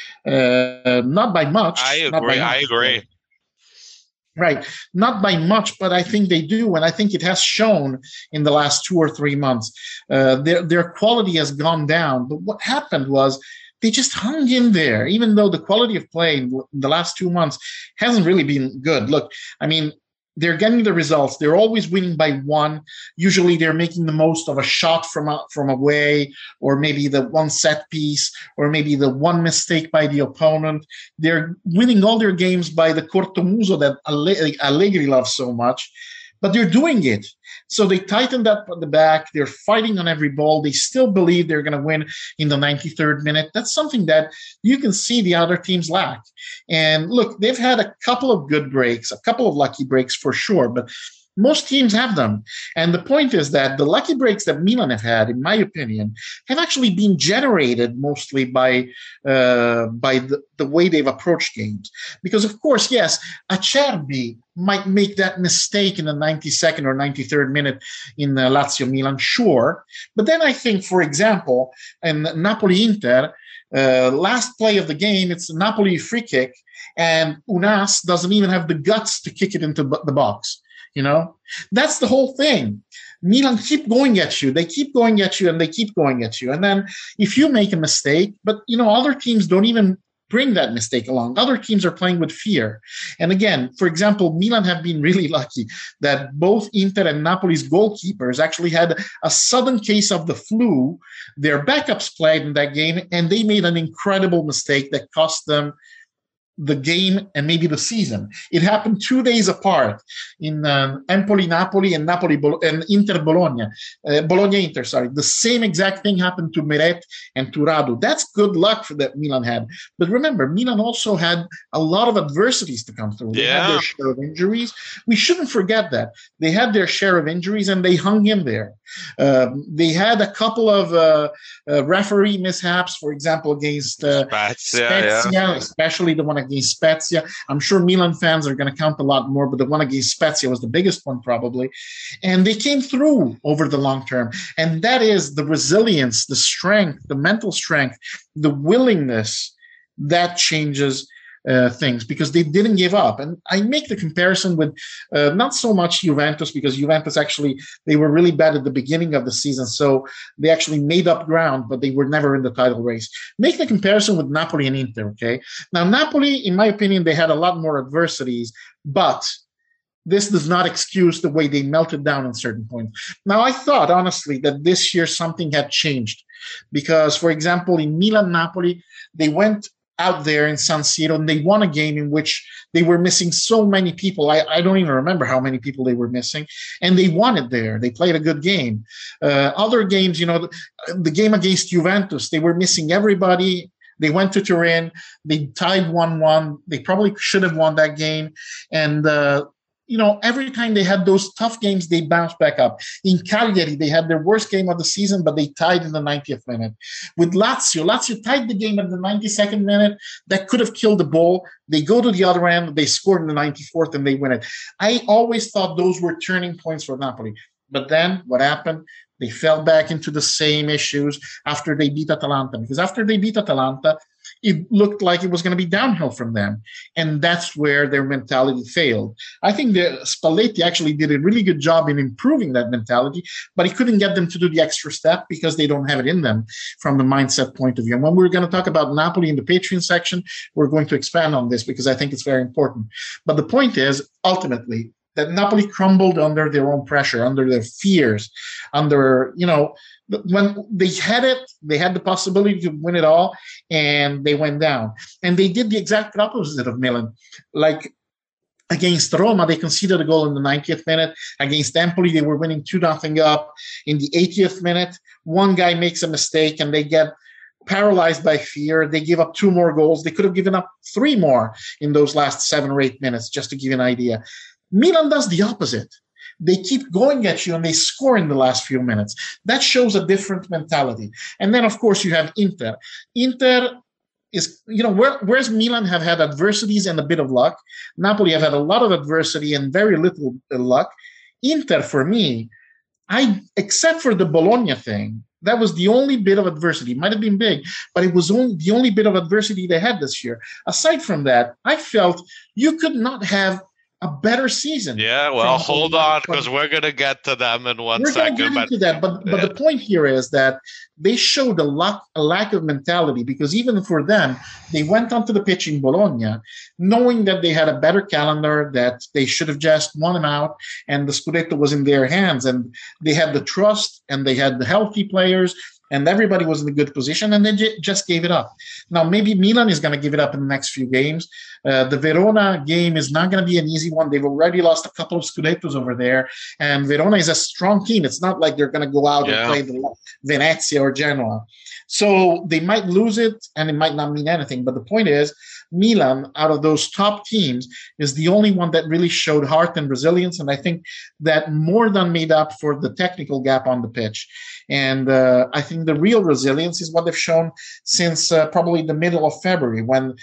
Not by much. I agree. Right. Not by much, but I think they do. And I think it has shown in the last 2 or 3 months. Their quality has gone down. But what happened was they just hung in there, even though the quality of play in the last 2 months hasn't really been good. Look, I mean, they're getting the results. They're always winning by one. Usually they're making the most of a shot from away, or maybe the one set piece, or maybe the one mistake by the opponent. They're winning all their games by the cortomuso that Allegri loves so much, but they're doing it. So they tightened up at the back. They're fighting on every ball. They still believe they're going to win in the 93rd minute. That's something that you can see the other teams lack. And look, they've had a couple of good breaks, a couple of lucky breaks for sure, but most teams have them. And the point is that the lucky breaks that Milan have had, in my opinion, have actually been generated mostly by the way they've approached games. Because, of course, yes, Acerbi might make that mistake in the 92nd or 93rd minute in Lazio-Milan, sure. But then I think, for example, in Napoli-Inter, last play of the game, it's a Napoli free kick, and Unas doesn't even have the guts to kick it into the box. You know, that's the whole thing. Milan keep going at you. They keep going at you and they keep going at you. And then if you make a mistake, but, you know, other teams don't even bring that mistake along. Other teams are playing with fear. And again, for example, Milan have been really lucky that both Inter and Napoli's goalkeepers actually had a sudden case of the flu. Their backups played in that game, and they made an incredible mistake that cost them the game and maybe the season. It happened 2 days apart in Empoli-Napoli and and Inter-Bologna. Bologna-Inter, sorry. The same exact thing happened to Meret and to Radu. That's good luck that Milan had. But remember, Milan also had a lot of adversities to come through. They had their share of injuries. We shouldn't forget that. They had their share of injuries and they hung in there. They had a couple of referee mishaps, for example, against Spezia, especially the one against Spezia. I'm sure Milan fans are going to count a lot more, but the one against Spezia was the biggest one probably. And they came through over the long term. And that is the resilience, the strength, the mental strength, the willingness that changes things, because they didn't give up. And I make the comparison with not so much Juventus, because Juventus actually, they were really bad at the beginning of the season, so they actually made up ground, but they were never in the title race. Make the comparison with Napoli and Inter, okay? Now, Napoli, in my opinion, they had a lot more adversities, but this does not excuse the way they melted down in certain points. Now, I thought, honestly, that this year something had changed, because, for example, in Milan-Napoli, they went out there in San Siro, and they won a game in which they were missing so many people. I don't even remember how many people they were missing, and they won it there. They played a good game. Other games, you know, the game against Juventus, they were missing everybody. They went to Turin. They tied 1-1. They probably should have won that game. And, you know, every time they had those tough games, they bounced back up. In Cagliari, they had their worst game of the season, but they tied in the 90th minute. With Lazio tied the game at the 92nd minute. That could have killed the ball. They go to the other end, they scored in the 94th, and they win it. I always thought those were turning points for Napoli. But then what happened? They fell back into the same issues after they beat Atalanta. Because after they beat Atalanta, it looked like it was going to be downhill from them. And that's where their mentality failed. I think that Spalletti actually did a really good job in improving that mentality, but he couldn't get them to do the extra step because they don't have it in them from the mindset point of view. And when we're going to talk about Napoli in the Patreon section, we're going to expand on this because I think it's very important. But the point is, ultimately, that Napoli crumbled under their own pressure, under their fears, under, you know, when they had it, they had the possibility to win it all, and they went down. And they did the exact opposite of Milan. Like against Roma, they conceded a goal in the 90th minute. Against Empoli, they were winning 2-0 up. In the 80th minute, one guy makes a mistake and they get paralyzed by fear. They give up 2 more goals. They could have given up 3 more in those last 7 or 8 minutes, just to give you an idea. Milan does the opposite. They keep going at you and they score in the last few minutes. That shows a different mentality. And then, of course, you have Inter. Inter is, you know, whereas Milan have had adversities and a bit of luck, Napoli have had a lot of adversity and very little luck. Inter, for me, except for the Bologna thing, that was the only bit of adversity. It might have been big, but it was the only bit of adversity they had this year. Aside from that, I felt you could not have a better season. Yeah, well, hold on, because we're going to get to them in one second. We're going to get into that, but the point here is that they showed a lack of mentality, because even for them, they went onto the pitch in Bologna knowing that they had a better calendar, that they should have just won them out, and the Scudetto was in their hands, and they had the trust, and they had the healthy players, and everybody was in a good position, and they just gave it up. Now, maybe Milan is going to give it up in the next few games. The Verona game is not going to be an easy one. They've already lost a couple of Scudettos over there, and Verona is a strong team. It's not like they're going to go out and play the Venezia or Genoa. So they might lose it, and it might not mean anything. But the point is, Milan, out of those top teams, is the only one that really showed heart and resilience, and I think that more than made up for the technical gap on the pitch. And I think the real resilience is what they've shown since probably the middle of February, when,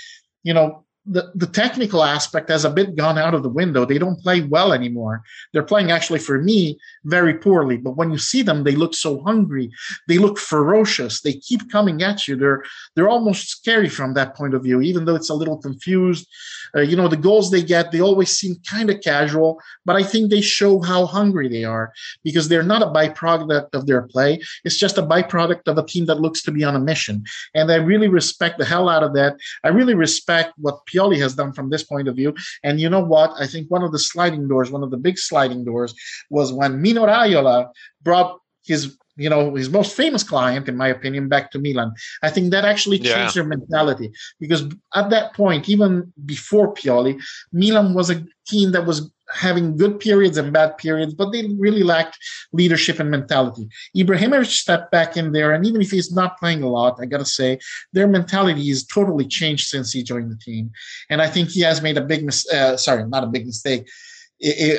the technical aspect has a bit gone out of the window. They don't play well anymore. They're playing, actually, for me, very poorly. But when you see them, they look so hungry. They look ferocious. They keep coming at you. They're almost scary from that point of view, even though it's a little confused. The goals they get, they always seem kind of casual, but I think they show how hungry they are, because they're not a byproduct of their play. It's just a byproduct of a team that looks to be on a mission. And I really respect the hell out of that. I really respect what Pioli has done from this point of view. And you know what? I think one of the big sliding doors was when Mino Raiola brought his most famous client, in my opinion, back to Milan. I think that actually changed their mentality, because at that point, even before Pioli, Milan was a team that was having good periods and bad periods, but they really lacked leadership and mentality. Ibrahimovic stepped back in there, and even if he's not playing a lot, I got to say, their mentality has totally changed since he joined the team. And I think he has made a big not a big mistake. He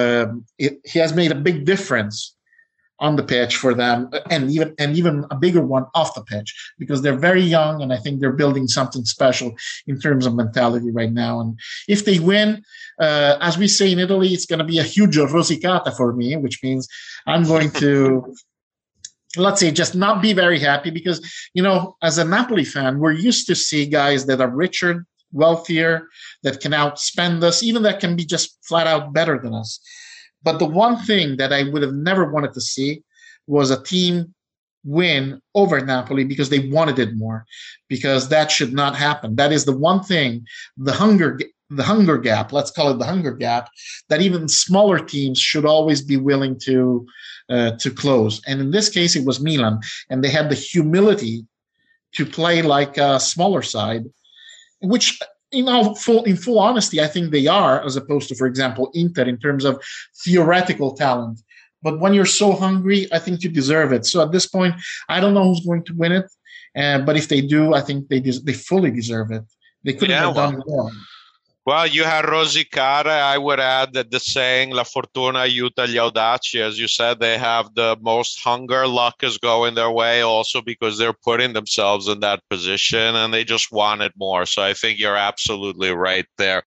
has made a big difference on the pitch for them, and even a bigger one off the pitch, because they're very young, and I think they're building something special in terms of mentality right now. And if they win, as we say in Italy, it's going to be a huge rosicata for me, which means I'm going to, let's say, just not be very happy, because, as a Napoli fan, we're used to see guys that are richer, wealthier, that can outspend us, even that can be just flat out better than us. But the one thing that I would have never wanted to see was a team win over Napoli because they wanted it more, because that should not happen. That is the one thing, the hunger gap, let's call it the hunger gap, that even smaller teams should always be willing to close. And in this case, it was Milan, and they had the humility to play like a smaller side, which, in full honesty, I think they are, as opposed to, for example, Inter in terms of theoretical talent. But when you're so hungry, I think you deserve it. So at this point, I don't know who's going to win it, but if they do, I think they fully deserve it. They couldn't have done more. Well, you had Rosicata. I would add that the saying, La fortuna aiuta gli audaci, as you said, they have the most hunger. Luck is going their way also because they're putting themselves in that position and they just want it more. So I think you're absolutely right there.